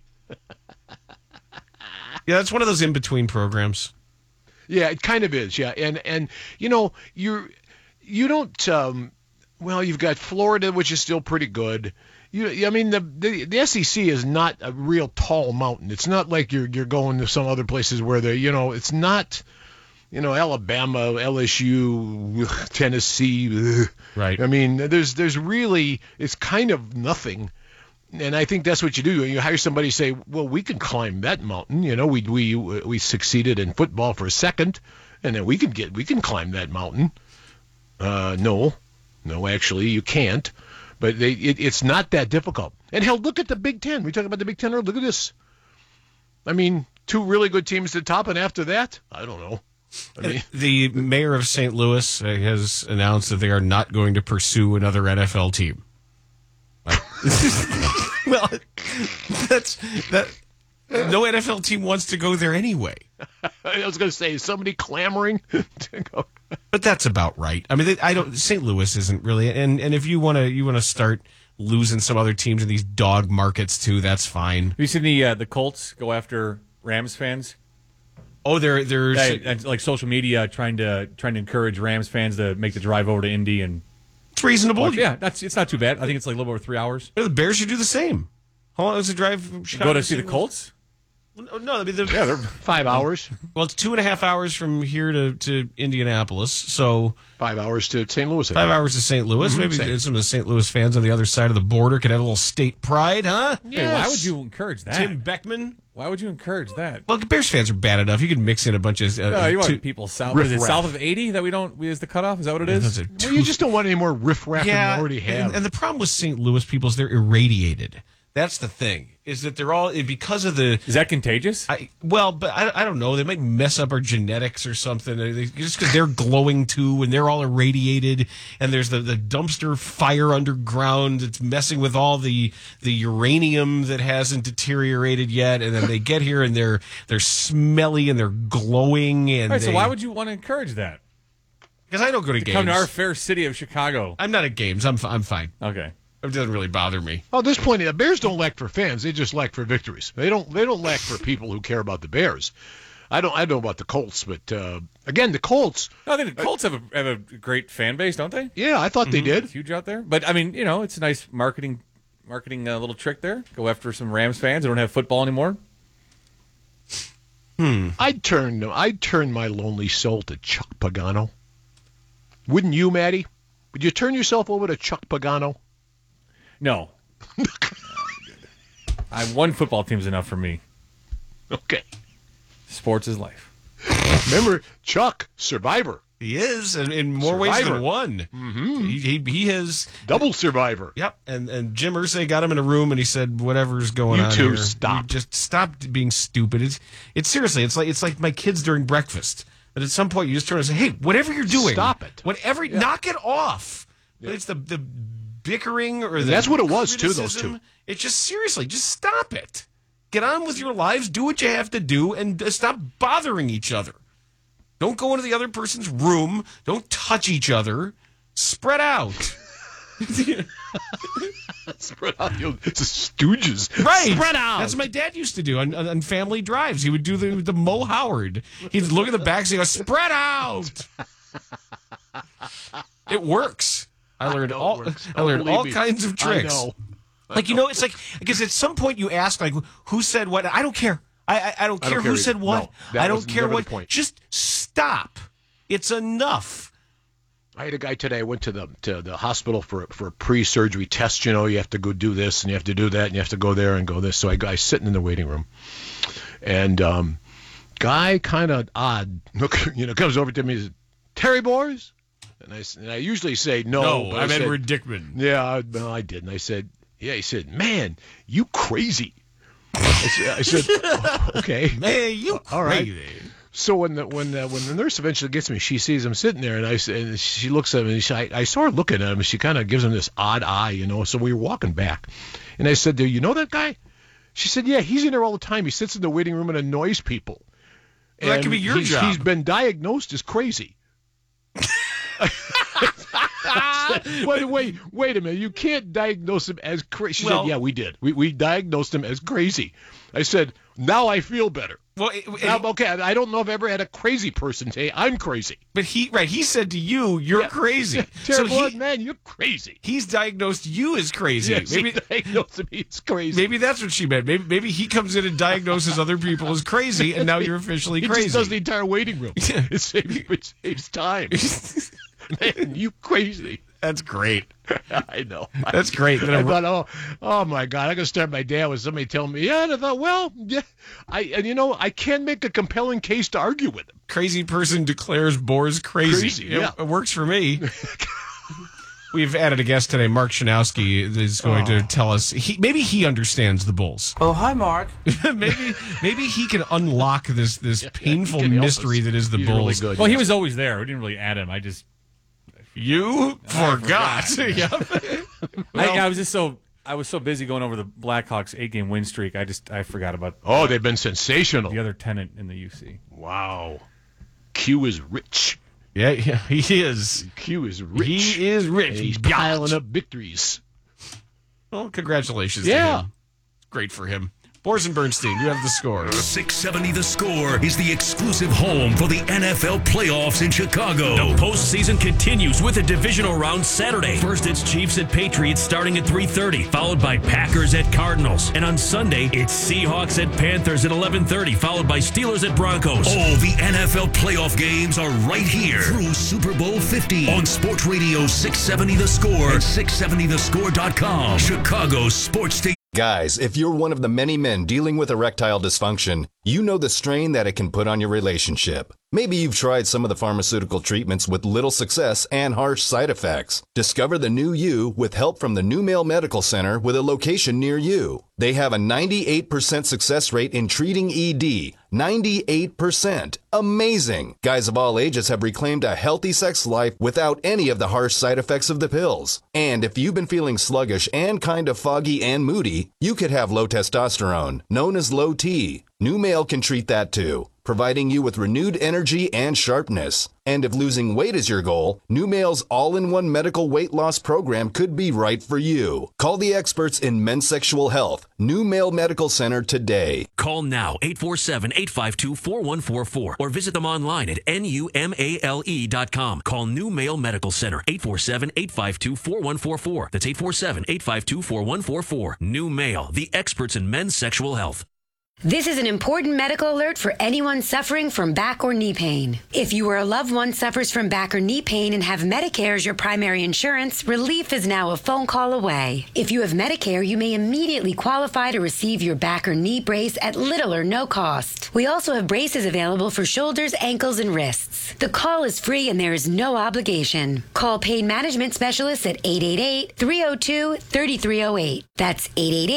Yeah, that's one of those in-between programs. Yeah, it kind of is. Yeah, and you don't. Well, you've got Florida, which is still pretty good. I mean, the SEC is not a real tall mountain. It's not like you're going to some other places where it's not, Alabama, LSU, Tennessee. Right. I mean, there's really, it's kind of nothing. And I think that's what you do. You hire somebody, say, well, we can climb that mountain. We succeeded in football for a second, and then we can climb that mountain. No, actually, you can't. But it's not that difficult. And hell, look at the Big Ten. We talked about the Big Ten earlier. Look at this. I mean, 2 really good teams at the top, and after that, I don't know. The mayor of St. Louis has announced that they are not going to pursue another NFL team. Well, no NFL team wants to go there anyway. I was going to say, is somebody clamoring to go? But that's about right. I mean, St. Louis isn't really, and if you want to start losing some other teams in these dog markets too, that's fine. Have you seen the Colts go after Rams fans? Oh, they're like social media trying to encourage Rams fans to make the drive over to Indy, and it's reasonable. Yeah, it's not too bad. I think it's like a little over 3 hours. The Bears should do the same. How long is the drive from Chicago? Go to see the Colts? No, I mean they're 5 hours. Well, it's 2.5 hours from here to Indianapolis, so 5 hours to St. Louis. 5 hours to St. Louis. Mm-hmm. Maybe some of the St. Louis fans on the other side of the border could have a little state pride, huh? Yes. Hey, why would you encourage that? Tim Beckman. Why would you encourage that? Well, Bears fans are bad enough. You could mix in a bunch of. You want people south? Is it south of 80 that is the cutoff? Is that what it is? Well, you just don't want any more riffraff than you already have. And the problem with St. Louis people is they're irradiated. That's the thing, is that they're all, because of the... Is that contagious? I don't know. They might mess up our genetics or something. Just because they're glowing too, and they're all irradiated, and there's the dumpster fire underground that's messing with all the uranium that hasn't deteriorated yet, and then they get here and they're smelly and they're glowing. And all right, so why would you want to encourage that? Because I don't go to games. Come to our fair city of Chicago. I'm not at games. I'm fine. Okay. It doesn't really bother me. Oh, at this point, the Bears don't lack for fans. They just lack for victories. They don't lack for people who care about the Bears. I don't know about the Colts, but again, the Colts. No, I think the Colts have a great fan base, don't they? Yeah, I thought they did. It's huge out there. But I mean, it's a nice marketing little trick there. Go after some Rams fans who don't have football anymore. I'd turn my lonely soul to Chuck Pagano. Wouldn't you, Maddie? Would you turn yourself over to Chuck Pagano? No. One football team's enough for me. Okay. Sports is life. Remember, Chuck, Survivor. He is, and in more ways than one. Mm-hmm. He has... Double Survivor. Yep, and Jim Irsay got him in a room, and he said, whatever's going on here. You stop. Just stop being stupid. It's seriously, it's like my kids during breakfast. That at some point you just turn and say, hey, whatever you're doing... Stop it. Knock it off. Yeah. It's the bickering or that's what it was too. Those two. It's just seriously, just stop it. Get on with your lives. Do what you have to do, and stop bothering each other. Don't go into the other person's room. Don't touch each other. Spread out. Spread out. It's Stooges. Right. Spread out. That's what my dad used to do on family drives. He would do the Mo Howard. He'd look at the backs and go, spread out. It works. I learned all kinds of tricks. I know. Like, it's like, because at some point you ask, like, who said what? I don't care. I don't care who said what. No, I don't care what. Point. Just stop. It's enough. I had a guy today. I went to the hospital for a pre-surgery test. You have to go do this and you have to do that and you have to go there and go this. So I sitting in the waiting room, and guy kind of odd. Comes over to me and says, "Terry Boers?" And I usually say no. I'm Edward Dickman. Yeah, no, I didn't. I said, yeah. He said, "Man, you crazy." I said, oh, okay. Man, you crazy. All right. So when the nurse eventually gets me, she sees him sitting there, and she looks at him, and I saw her looking at him, and she kind of gives him this odd eye, So we were walking back, and I said, "Do you know that guy?" She said, "Yeah, he's in there all the time. He sits in the waiting room and annoys people." Well, that could be your job. He's been diagnosed as crazy. Wait a minute. You can't diagnose him as crazy. She said, yeah, we did. We diagnosed him as crazy. I said, now I feel better. Well, okay, I don't know if I've ever had a crazy person say, I'm crazy. But he said to you, you're crazy. Terrible man, you're crazy. He's diagnosed you as crazy. Yes, he diagnosed me as crazy. Maybe that's what she meant. Maybe he comes in and diagnoses other people as crazy, and now you're officially He crazy. just does the entire waiting room. It saves time. Man, you crazy. That's great. I know. That's great. I thought, oh my God, I'm going to start my day with somebody telling me, and I thought, well, yeah, I can make a compelling case to argue with him. Crazy person declares Boers crazy. Yeah. It works for me. We've added a guest today, Mark Shanowski, is going to tell us. Maybe he understands the Bulls. Oh, hi, Mark. maybe he can unlock this painful mystery that is the Bulls. Really good, well, he was always there. We didn't really add him. You forgot. Yep. I was so busy going over the Blackhawks 8-game win streak. I forgot about. Oh, they've been sensational. The other tenant in the UC. Wow. Q is rich. Yeah, he is. Q is rich. He is rich. And he's piling up victories. Well, congratulations to him. Great for him. Boers and Bernstein, you have the score. 670 The Score is the exclusive home for the NFL playoffs in Chicago. The postseason continues with a divisional round Saturday. First, it's Chiefs at Patriots starting at 3:30, followed by Packers at Cardinals. And on Sunday, it's Seahawks at Panthers at 11:30, followed by Steelers at Broncos. All the NFL playoff games are right here through Super Bowl 50 on Sports Radio 670 The Score and 670thescore.com. Chicago's sports station. Guys, if you're one of the many men dealing with erectile dysfunction, you know the strain that it can put on your relationship. Maybe you've tried some of the pharmaceutical treatments with little success and harsh side effects. Discover the new you with help from the New Male Medical Center with a location near you. They have a 98% success rate in treating ED. 98%. Amazing. Guys of all ages have reclaimed a healthy sex life without any of the harsh side effects of the pills. And if you've been feeling sluggish and kind of foggy and moody, you could have low testosterone, known as low T. New Male can treat that too, providing you with renewed energy and sharpness. And if losing weight is your goal, New Male's all-in-one medical weight loss program could be right for you. Call the experts in men's sexual health, New Male Medical Center today. Call now, 847-852-4144, or visit them online at numale.com. Call New Male Medical Center, 847-852-4144. That's 847-852-4144. New Male, the experts in men's sexual health. This is an important medical alert for anyone suffering from back or knee pain. If you or a loved one suffers from back or knee pain and have Medicare as your primary insurance, relief is now a phone call away. If you have Medicare, you may immediately qualify to receive your back or knee brace at little or no cost. We also have braces available for shoulders, ankles, and wrists. The call is free and there is no obligation. Call Pain Management Specialists at 888-302-3308. That's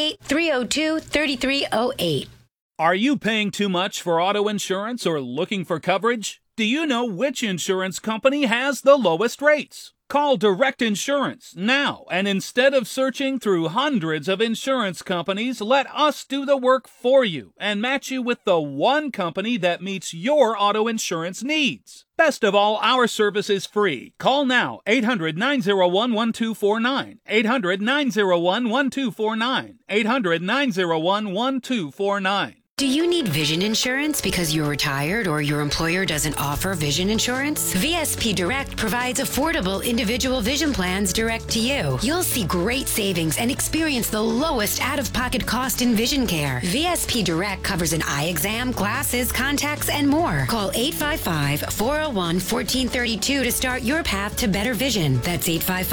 888-302-3308. Are you paying too much for auto insurance or looking for coverage? Do you know which insurance company has the lowest rates? Call Direct Insurance now, and instead of searching through hundreds of insurance companies, let us do the work for you and match you with the one company that meets your auto insurance needs. Best of all, our service is free. Call now, 800-901-1249, 800-901-1249, 800-901-1249. Do you need vision insurance because you're retired or your employer doesn't offer vision insurance? VSP Direct provides affordable individual vision plans direct to you. You'll see great savings and experience the lowest out-of-pocket cost in vision care. VSP Direct covers an eye exam, glasses, contacts, and more. Call 855-401-1432 to start your path to better vision. That's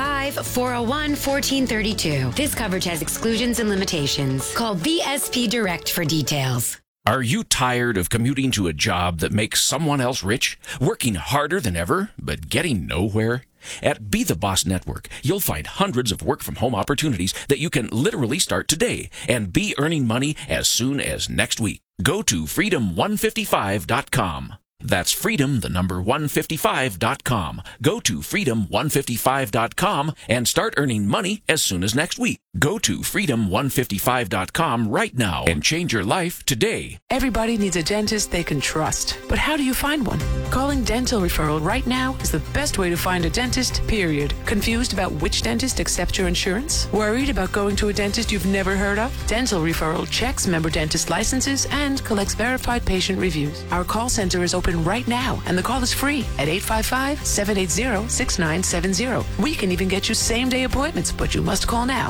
855-401-1432. This coverage has exclusions and limitations. Call VSP Direct for details. Are you tired of commuting to a job that makes someone else rich? Working harder than ever, but getting nowhere? At Be the Boss Network, you'll find hundreds of work-from-home opportunities that you can literally start today and be earning money as soon as next week. Go to freedom155.com. That's freedom155.com. Go to freedom155.com and start earning money as soon as next week. Go to freedom155.com right now and change your life today. Everybody needs a dentist they can trust. But how do you find one? Calling Dental Referral right now is the best way to find a dentist, period. Confused about which dentist accepts your insurance? Worried about going to a dentist you've never heard of? Dental Referral checks member dentist licenses and collects verified patient reviews. Our call center is open right now, and the call is free at 855-780-6970. We can even get you same-day appointments, but you must call now.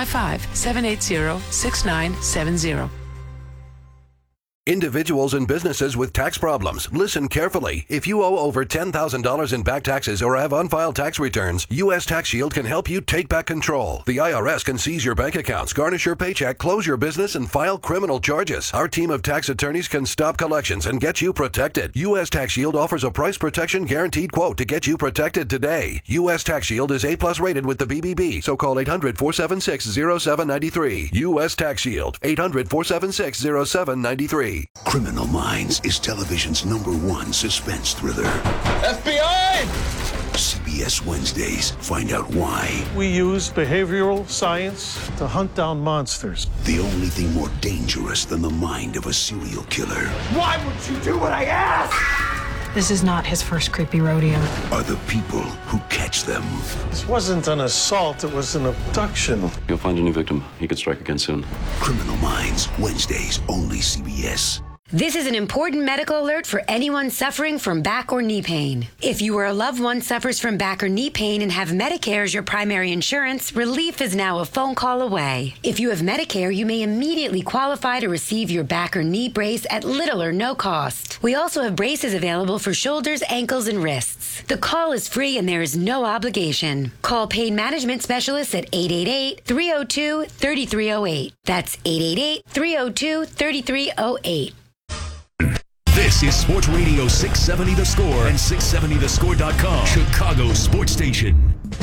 855-780-6970. Individuals and businesses with tax problems, listen carefully. If you owe over $10,000 in back taxes or have unfiled tax returns, U.S. Tax Shield can help you take back control. The IRS can seize your bank accounts, garnish your paycheck, close your business, and file criminal charges. Our team of tax attorneys can stop collections and get you protected. U.S. Tax Shield offers a price protection guaranteed quote to get you protected today. U.S. Tax Shield is A+ rated with the BBB, so call 800-476-0793. U.S. Tax Shield, 800-476-0793. Criminal Minds is television's #1 suspense thriller. FBI! CBS Wednesdays. Find out why. We use behavioral science to hunt down monsters. The only thing more dangerous than the mind of a serial killer Why would you do what I asked? This is not his first creepy rodeo. are the people who catch them. This wasn't an assault, it was an abduction. You'll find a new victim. He could strike again soon. Criminal Minds. Wednesdays, only CBS. This is an important medical alert for anyone suffering from back or knee pain. If you or a loved one suffers from back or knee pain and have Medicare as your primary insurance, relief is now a phone call away. If you have Medicare, you may immediately qualify to receive your back or knee brace at little or no cost. We also have braces available for shoulders, ankles, and wrists. The call is free and there is no obligation. Call Pain Management Specialists at 888-302-3308. That's 888-302-3308. This is Sports Radio 670 The Score and 670thescore.com, Chicago Sports Station.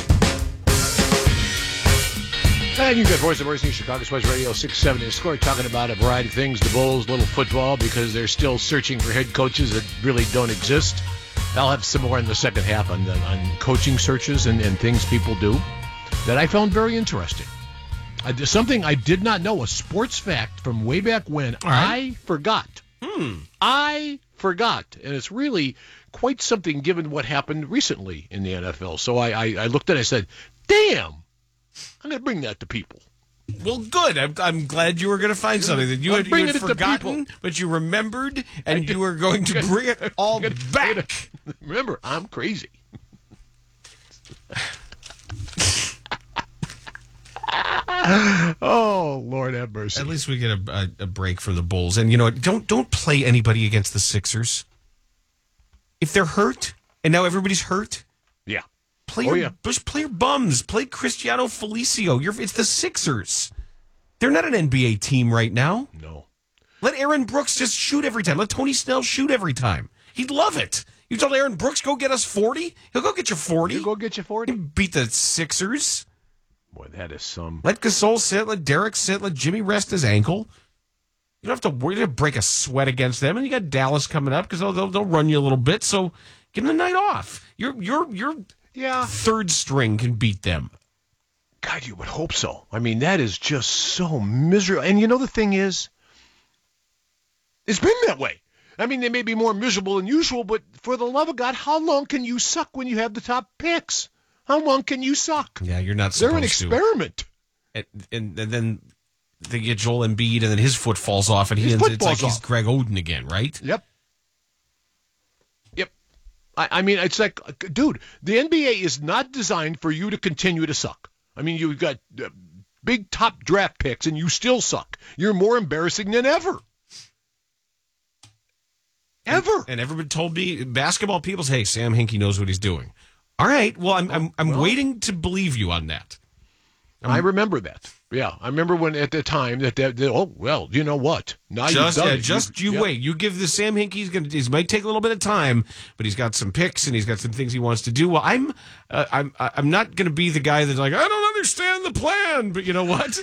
And you got Voice of Mercy, Chicago Sports Radio 670 The Score, talking about a variety of things, the Bulls, little football, because they're still searching for head coaches that really don't exist. I'll have some more in the second half on coaching searches and things people do that I found very interesting. Something I did not know, a sports fact from way back when. I forgot. I forgot. And it's really quite something given what happened recently in the NFL. So I looked at it and I said, damn, I'm going to bring that to people. Well, good. I'm glad you were going to find something that you had forgotten, but you remembered, and you were going to bring it all back. Remember, I'm crazy. Oh, Lord have mercy. At least we get a break for the Bulls. And you know what? Don't play anybody against the Sixers. If they're hurt, and now everybody's hurt, yeah. Just play your bums. Play Cristiano Felicio. It's the Sixers. They're not an NBA team right now. No. Let Aaron Brooks just shoot every time. Let Tony Snell shoot every time. He'd love it. You told Aaron Brooks, go get us 40? He'll go get you 40. He'll go get you 40? Beat the Sixers. Boy, that is some. Let Gasol sit. Let Derek sit. Let Jimmy rest his ankle. You don't have to worry to break a sweat against them. And you got Dallas coming up because they'll run you a little bit. So give them the night off. Your third string can beat them. God, you would hope so. I mean, that is just so miserable. And you know the thing is, it's been that way. I mean, they may be more miserable than usual, but for the love of God, how long can you suck when you have the top picks? How long can you suck? Yeah, you're not supposed to. They're an experiment. And then they get Joel Embiid, and then his foot falls off, and it's like he's Greg Oden again, right? Yep. I mean, it's like, dude, the NBA is not designed for you to continue to suck. I mean, you've got big top draft picks, and you still suck. You're more embarrassing than ever. And everybody told me, basketball people say, hey, Sam Hinkie knows what he's doing. All right, well, I'm waiting to believe you on that. I remember that. Yeah, I remember when at the time that oh well, you know what? Now you wait. You give the Sam Hinkie. He might take a little bit of time, but he's got some picks and he's got some things he wants to do. Well, I'm not going to be the guy that's like, I don't understand the plan, but you know what?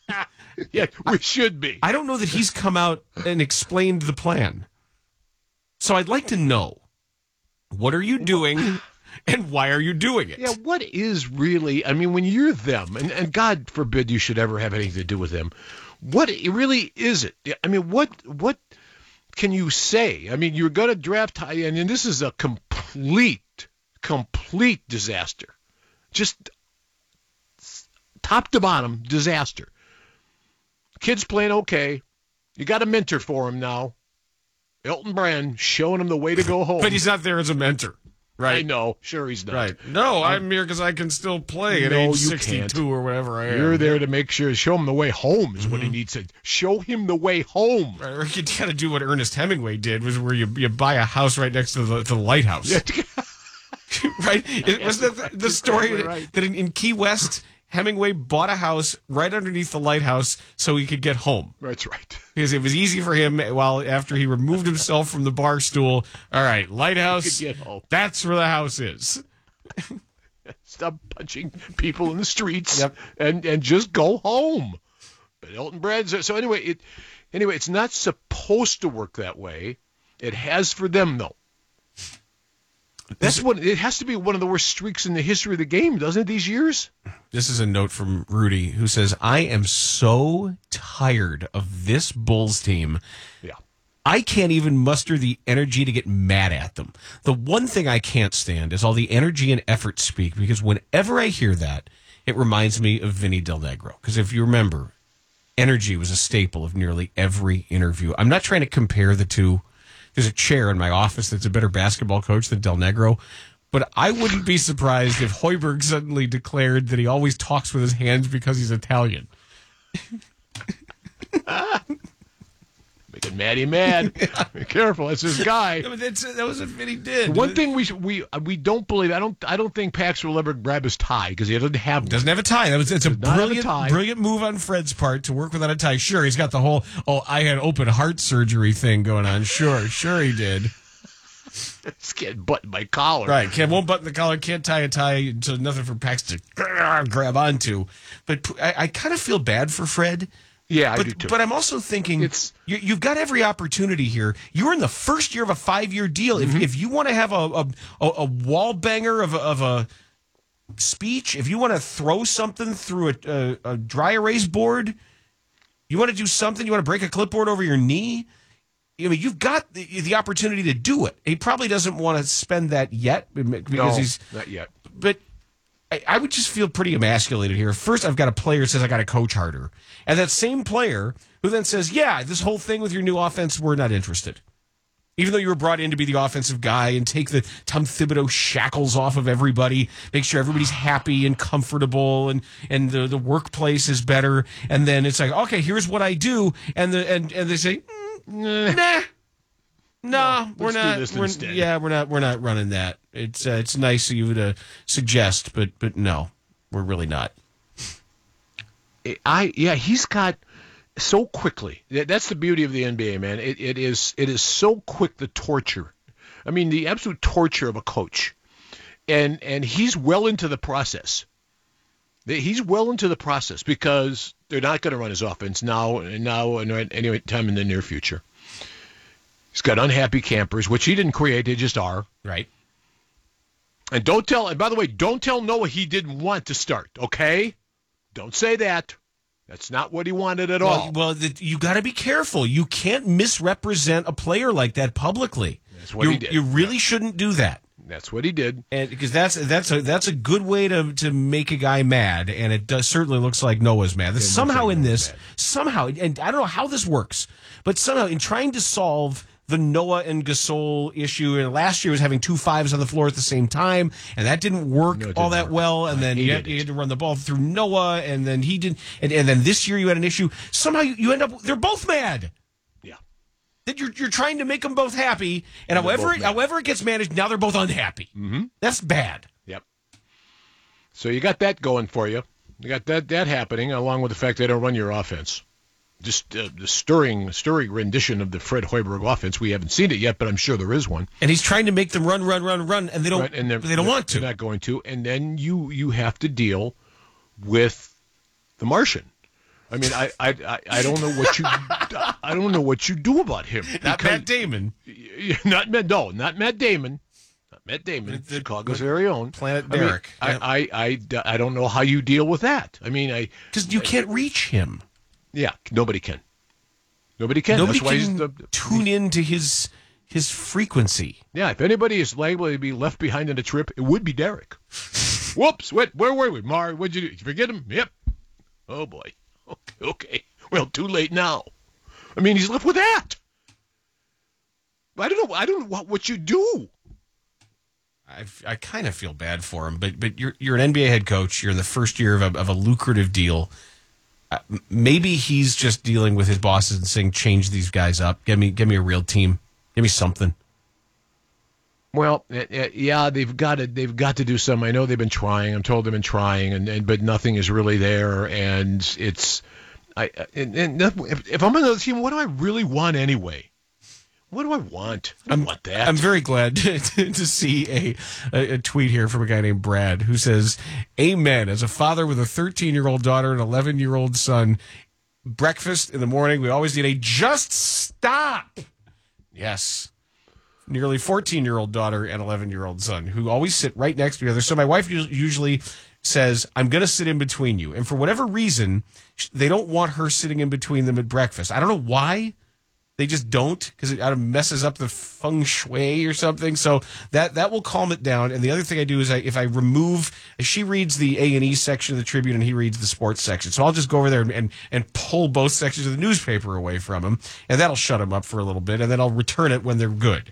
Yeah, we should be. I don't know that he's come out and explained the plan. So I'd like to know, what are you doing and why are you doing it? Yeah, what is really, I mean, when you're them, and God forbid you should ever have anything to do with them, what really is it? I mean, what can you say? I mean, you're going to draft tight end, and this is a complete disaster. Just top to bottom disaster. Kid's playing okay. You got a mentor for him now. Elton Brand showing him the way to go home. But he's not there as a mentor, right? I know. Sure he's not. Right. No, I'm here because I can still play at age 62 can't. or whatever I am. You're there to make sure, show him the way home is what he needs to. Show him the way home. Right, or you got to do what Ernest Hemingway did, was where you buy a house right next to the lighthouse. Right? Wasn't that the story that in Key West, Hemingway bought a house right underneath the lighthouse so he could get home? That's right. Because it was easy for him after he removed himself from the bar stool. All right, lighthouse, Get home. that's where the house is. Stop punching people in the streets and just go home. But Elton Brand, so anyway, it's not supposed to work that way. It has for them, though. It has to be one of the worst streaks in the history of the game, doesn't it, these years? This is a note from Rudy, who says, I am so tired of this Bulls team. Yeah. I can't even muster the energy to get mad at them. The one thing I can't stand is all the energy and effort speak, because whenever I hear that, it reminds me of Vinny Del Negro. Because if you remember, energy was a staple of nearly every interview. I'm not trying to compare the two. There's a chair in my office that's a better basketball coach than Del Negro. But I wouldn't be surprised if Hoiberg suddenly declared that he always talks with his hands because he's Italian. Making Maddie mad. Be careful, that's his guy. That was what Vinny did. One thing we don't believe. I don't think Pax will ever grab his tie because he doesn't have one. Doesn't have a tie. It's a brilliant move on Fred's part to work without a tie. Sure, he's got the whole I had open heart surgery thing going on. Sure he did. Just can't button my collar. Right, won't button the collar, can't tie a tie, so nothing for Pax to grab onto. But I kind of feel bad for Fred. Yeah, I do too. But I'm also thinking you've got every opportunity here. You're in the first year of a 5-year deal. If you want to have a wall banger of a speech, if you want to throw something through a dry erase board, you want to do something, you want to break a clipboard over your knee, I mean, you've got the opportunity to do it. He probably doesn't want to spend that yet because he's not yet. But I would just feel pretty emasculated here. First, I've got a player who says I got to coach harder. And that same player who then says, yeah, this whole thing with your new offense, we're not interested. Even though you were brought in to be the offensive guy and take the Tom Thibodeau shackles off of everybody, make sure everybody's happy and comfortable and the workplace is better. And then it's like, okay, here's what I do. And they say, nah. No, we're not. We're not running that. It's nice of you to suggest, but no, we're really not. He's got so quickly. That's the beauty of the NBA, man. It is so quick, the torture. I mean, the absolute torture of a coach, and he's well into the process. He's well into the process because they're not going to run his offense now and any time in the near future. He's got unhappy campers, which he didn't create. They just are. Right. And by the way, don't tell Noah he didn't want to start, okay? Don't say that. That's not what he wanted at all. Well, you got to be careful. You can't misrepresent a player like that publicly. That's what he did. You really shouldn't do that. That's what he did. And because that's a good way to make a guy mad, and it certainly looks like Noah's mad. Somehow, and I don't know how this works, but somehow in trying to solve the Noah and Gasol issue, and last year was having 2 5s on the floor at the same time, and that didn't work all that well. And then you had to run the ball through Noah, and then he didn't. And then this year you had an issue. Somehow you end up, they're both mad. Yeah. That you're trying to make them both happy, and however it gets managed, now they're both unhappy. Mm-hmm. That's bad. Yep. So you got that going for you. You got that happening, along with the fact they don't run your offense. Just the stirring rendition of the Fred Hoiberg offense. We haven't seen it yet, but I'm sure there is one. And he's trying to make them run, and they don't. Right, and they don't want to. They're not going to. And then you have to deal with the Martian, I mean, I don't know what you do about him. Not Matt Damon. Not Matt Damon. Not Matt Damon. Chicago's very own. Planet Derek. I don't know how you deal with that. I mean, because you can't reach him. Yeah, nobody can. Nobody can. Nobody That's why can tune into his frequency. Yeah, if anybody is liable to be left behind on a trip, it would be Derek. Whoops! Where were we, Mar? What'd you do? Did you forget him? Yep. Oh boy. Okay. Well, too late now. I mean, he's left with that. I don't know what you do. I kind of feel bad for him, but you're an NBA head coach. You're in the first year of a lucrative deal. Maybe he's just dealing with his bosses and saying, "Change these guys up. Give me a real team. Give me something." Well, yeah, they've got to do something. I know they've been trying. I'm told they've been trying, but nothing is really there. And it's if I'm on another team, what do I really want anyway? What do I want? I want that. I'm very glad to see a tweet here from a guy named Brad who says, "Amen. As a father with a 13-year-old daughter and 11-year-old son, breakfast in the morning, we always need a just stop." Yes. Nearly 14-year-old daughter and 11-year-old son who always sit right next to each other. So my wife usually says, "I'm going to sit in between you." And for whatever reason, they don't want her sitting in between them at breakfast. I don't know why. They just don't, because it messes up the feng shui or something. So that will calm it down. And the other thing I do is if I remove, she reads the A&E section of the Tribune and he reads the sports section. So I'll just go over there and pull both sections of the newspaper away from him, and that'll shut him up for a little bit, and then I'll return it when they're good.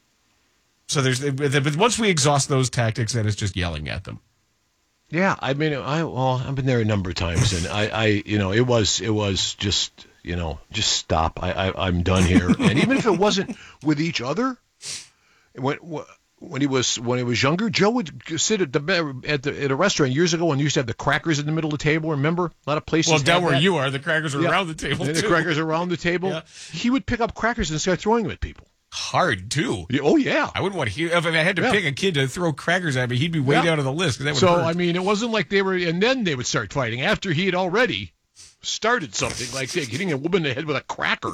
So but once we exhaust those tactics, then it's just yelling at them. Yeah, I mean, I've been there a number of times, and it was just. Just stop. I'm done here. And even if it wasn't with each other, when he was younger, Joe would sit at a restaurant years ago when you used to have the crackers in the middle of the table. Remember, a lot of places. Well, down where you are, the crackers are around the table. And the crackers are around the table. Yeah. He would pick up crackers and start throwing them at people. Hard too. Oh yeah. I wouldn't want to. If I had to pick a kid to throw crackers at me, he'd be way down on the list. That would hurt. I mean, it wasn't like they were, and then they would start fighting after he had already started something like hitting a woman in the head with a cracker.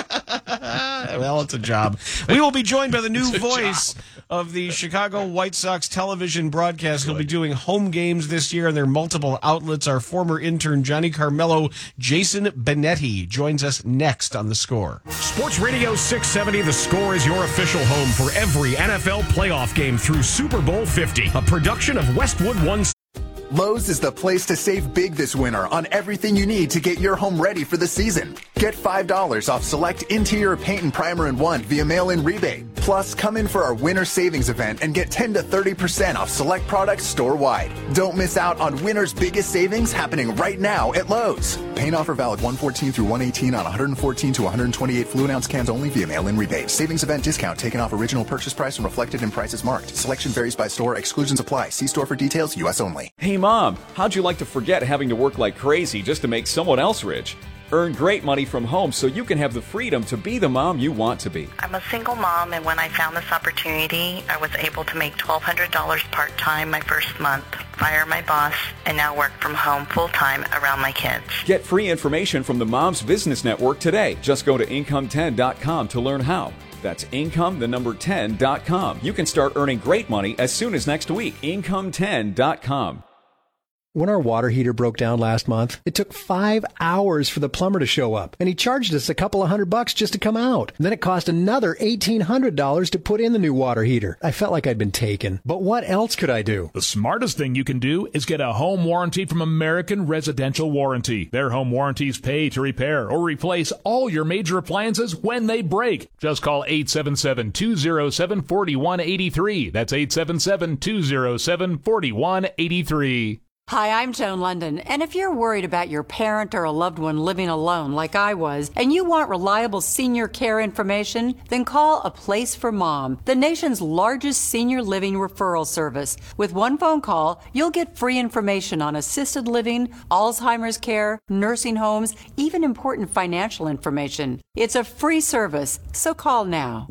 Well, it's a job. We will be joined by the new voice of the Chicago White Sox television broadcast. He'll be doing home games this year, and there are multiple outlets. Our former intern, Johnny Carmelo, Jason Benetti, joins us next on The Score. Sports Radio 670, The Score is your official home for every NFL playoff game through Super Bowl 50, a production of Westwood One. Lowe's is the place to save big this winter on everything you need to get your home ready for the season. Get $5 off select interior paint and primer in one via mail-in rebate. Plus, come in for our winter savings event and get 10 to 30% off select products store-wide. Don't miss out on winter's biggest savings happening right now at Lowe's. Paint offer valid 1/14 through 1/18 on 114 to 128 fluid ounce cans only via mail-in rebate. Savings event discount taken off original purchase price and reflected in prices marked. Selection varies by store. Exclusions apply. See store for details. U.S. only. Hey, Mom, how'd you like to forget having to work like crazy just to make someone else rich? Earn great money from home so you can have the freedom to be the mom you want to be. I'm a single mom, and when I found this opportunity, I was able to make $1,200 part-time my first month, fire my boss, and now work from home full-time around my kids. Get free information from the Moms Business Network today. Just go to Income10.com to learn how. That's Income10.com. You can start earning great money as soon as next week. Income10.com. When our water heater broke down last month, it took 5 hours for the plumber to show up, and he charged us a couple of $100 just to come out. And then it cost another $1,800 to put in the new water heater. I felt like I'd been taken. But what else could I do? The smartest thing you can do is get a home warranty from American Residential Warranty. Their home warranties pay to repair or replace all your major appliances when they break. Just call 877-207-4183. That's 877-207-4183. Hi, I'm Joan London, and if you're worried about your parent or a loved one living alone like I was, and you want reliable senior care information, then call A Place for Mom, the nation's largest senior living referral service. With one phone call, you'll get free information on assisted living, Alzheimer's care, nursing homes, even important financial information. It's a free service, so call now.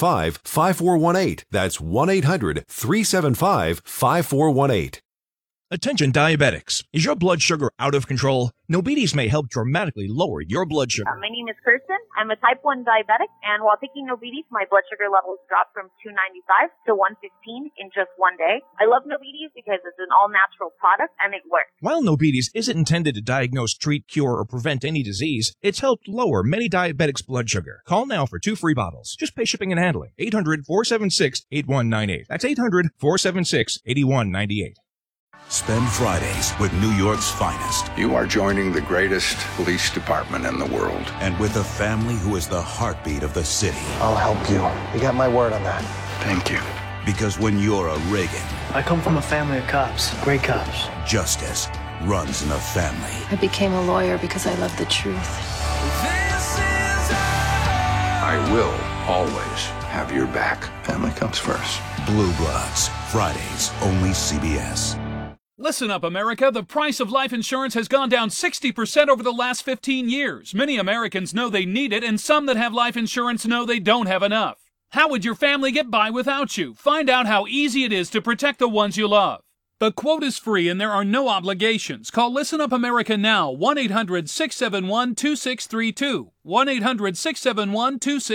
1-800-375-5418. That's 1-800-375-5418. Attention diabetics. Is your blood sugar out of control? Nobetes may help dramatically lower your blood sugar. My name is Kirsten. I'm a type 1 diabetic, and while taking Nobetes, my blood sugar levels dropped from 295 to 115 in just one day. I love Nobetes because it's an all-natural product, and it works. While Nobetes isn't intended to diagnose, treat, cure, or prevent any disease, it's helped lower many diabetics' blood sugar. Call now for 2 free bottles. Just pay shipping and handling. 800-476-8198. That's 800-476-8198. Spend Fridays with New York's finest. You are joining the greatest police department in the world. And with a family who is the heartbeat of the city. I'll help you. You got my word on that. Thank you. Because when you're a Reagan... I come from a family of cops. Great cops. Justice runs in the family. I became a lawyer because I love the truth. I will always have your back. Family comes first. Blue Bloods. Fridays, only CBS. Listen up, America. The price of life insurance has gone down 60% over the last 15 years. Many Americans know they need it, and some that have life insurance know they don't have enough. How would your family get by without you? Find out how easy it is to protect the ones you love. The quote is free and there are no obligations. Call Listen Up America now, 1-800-671-2632. 1-800-671-2632.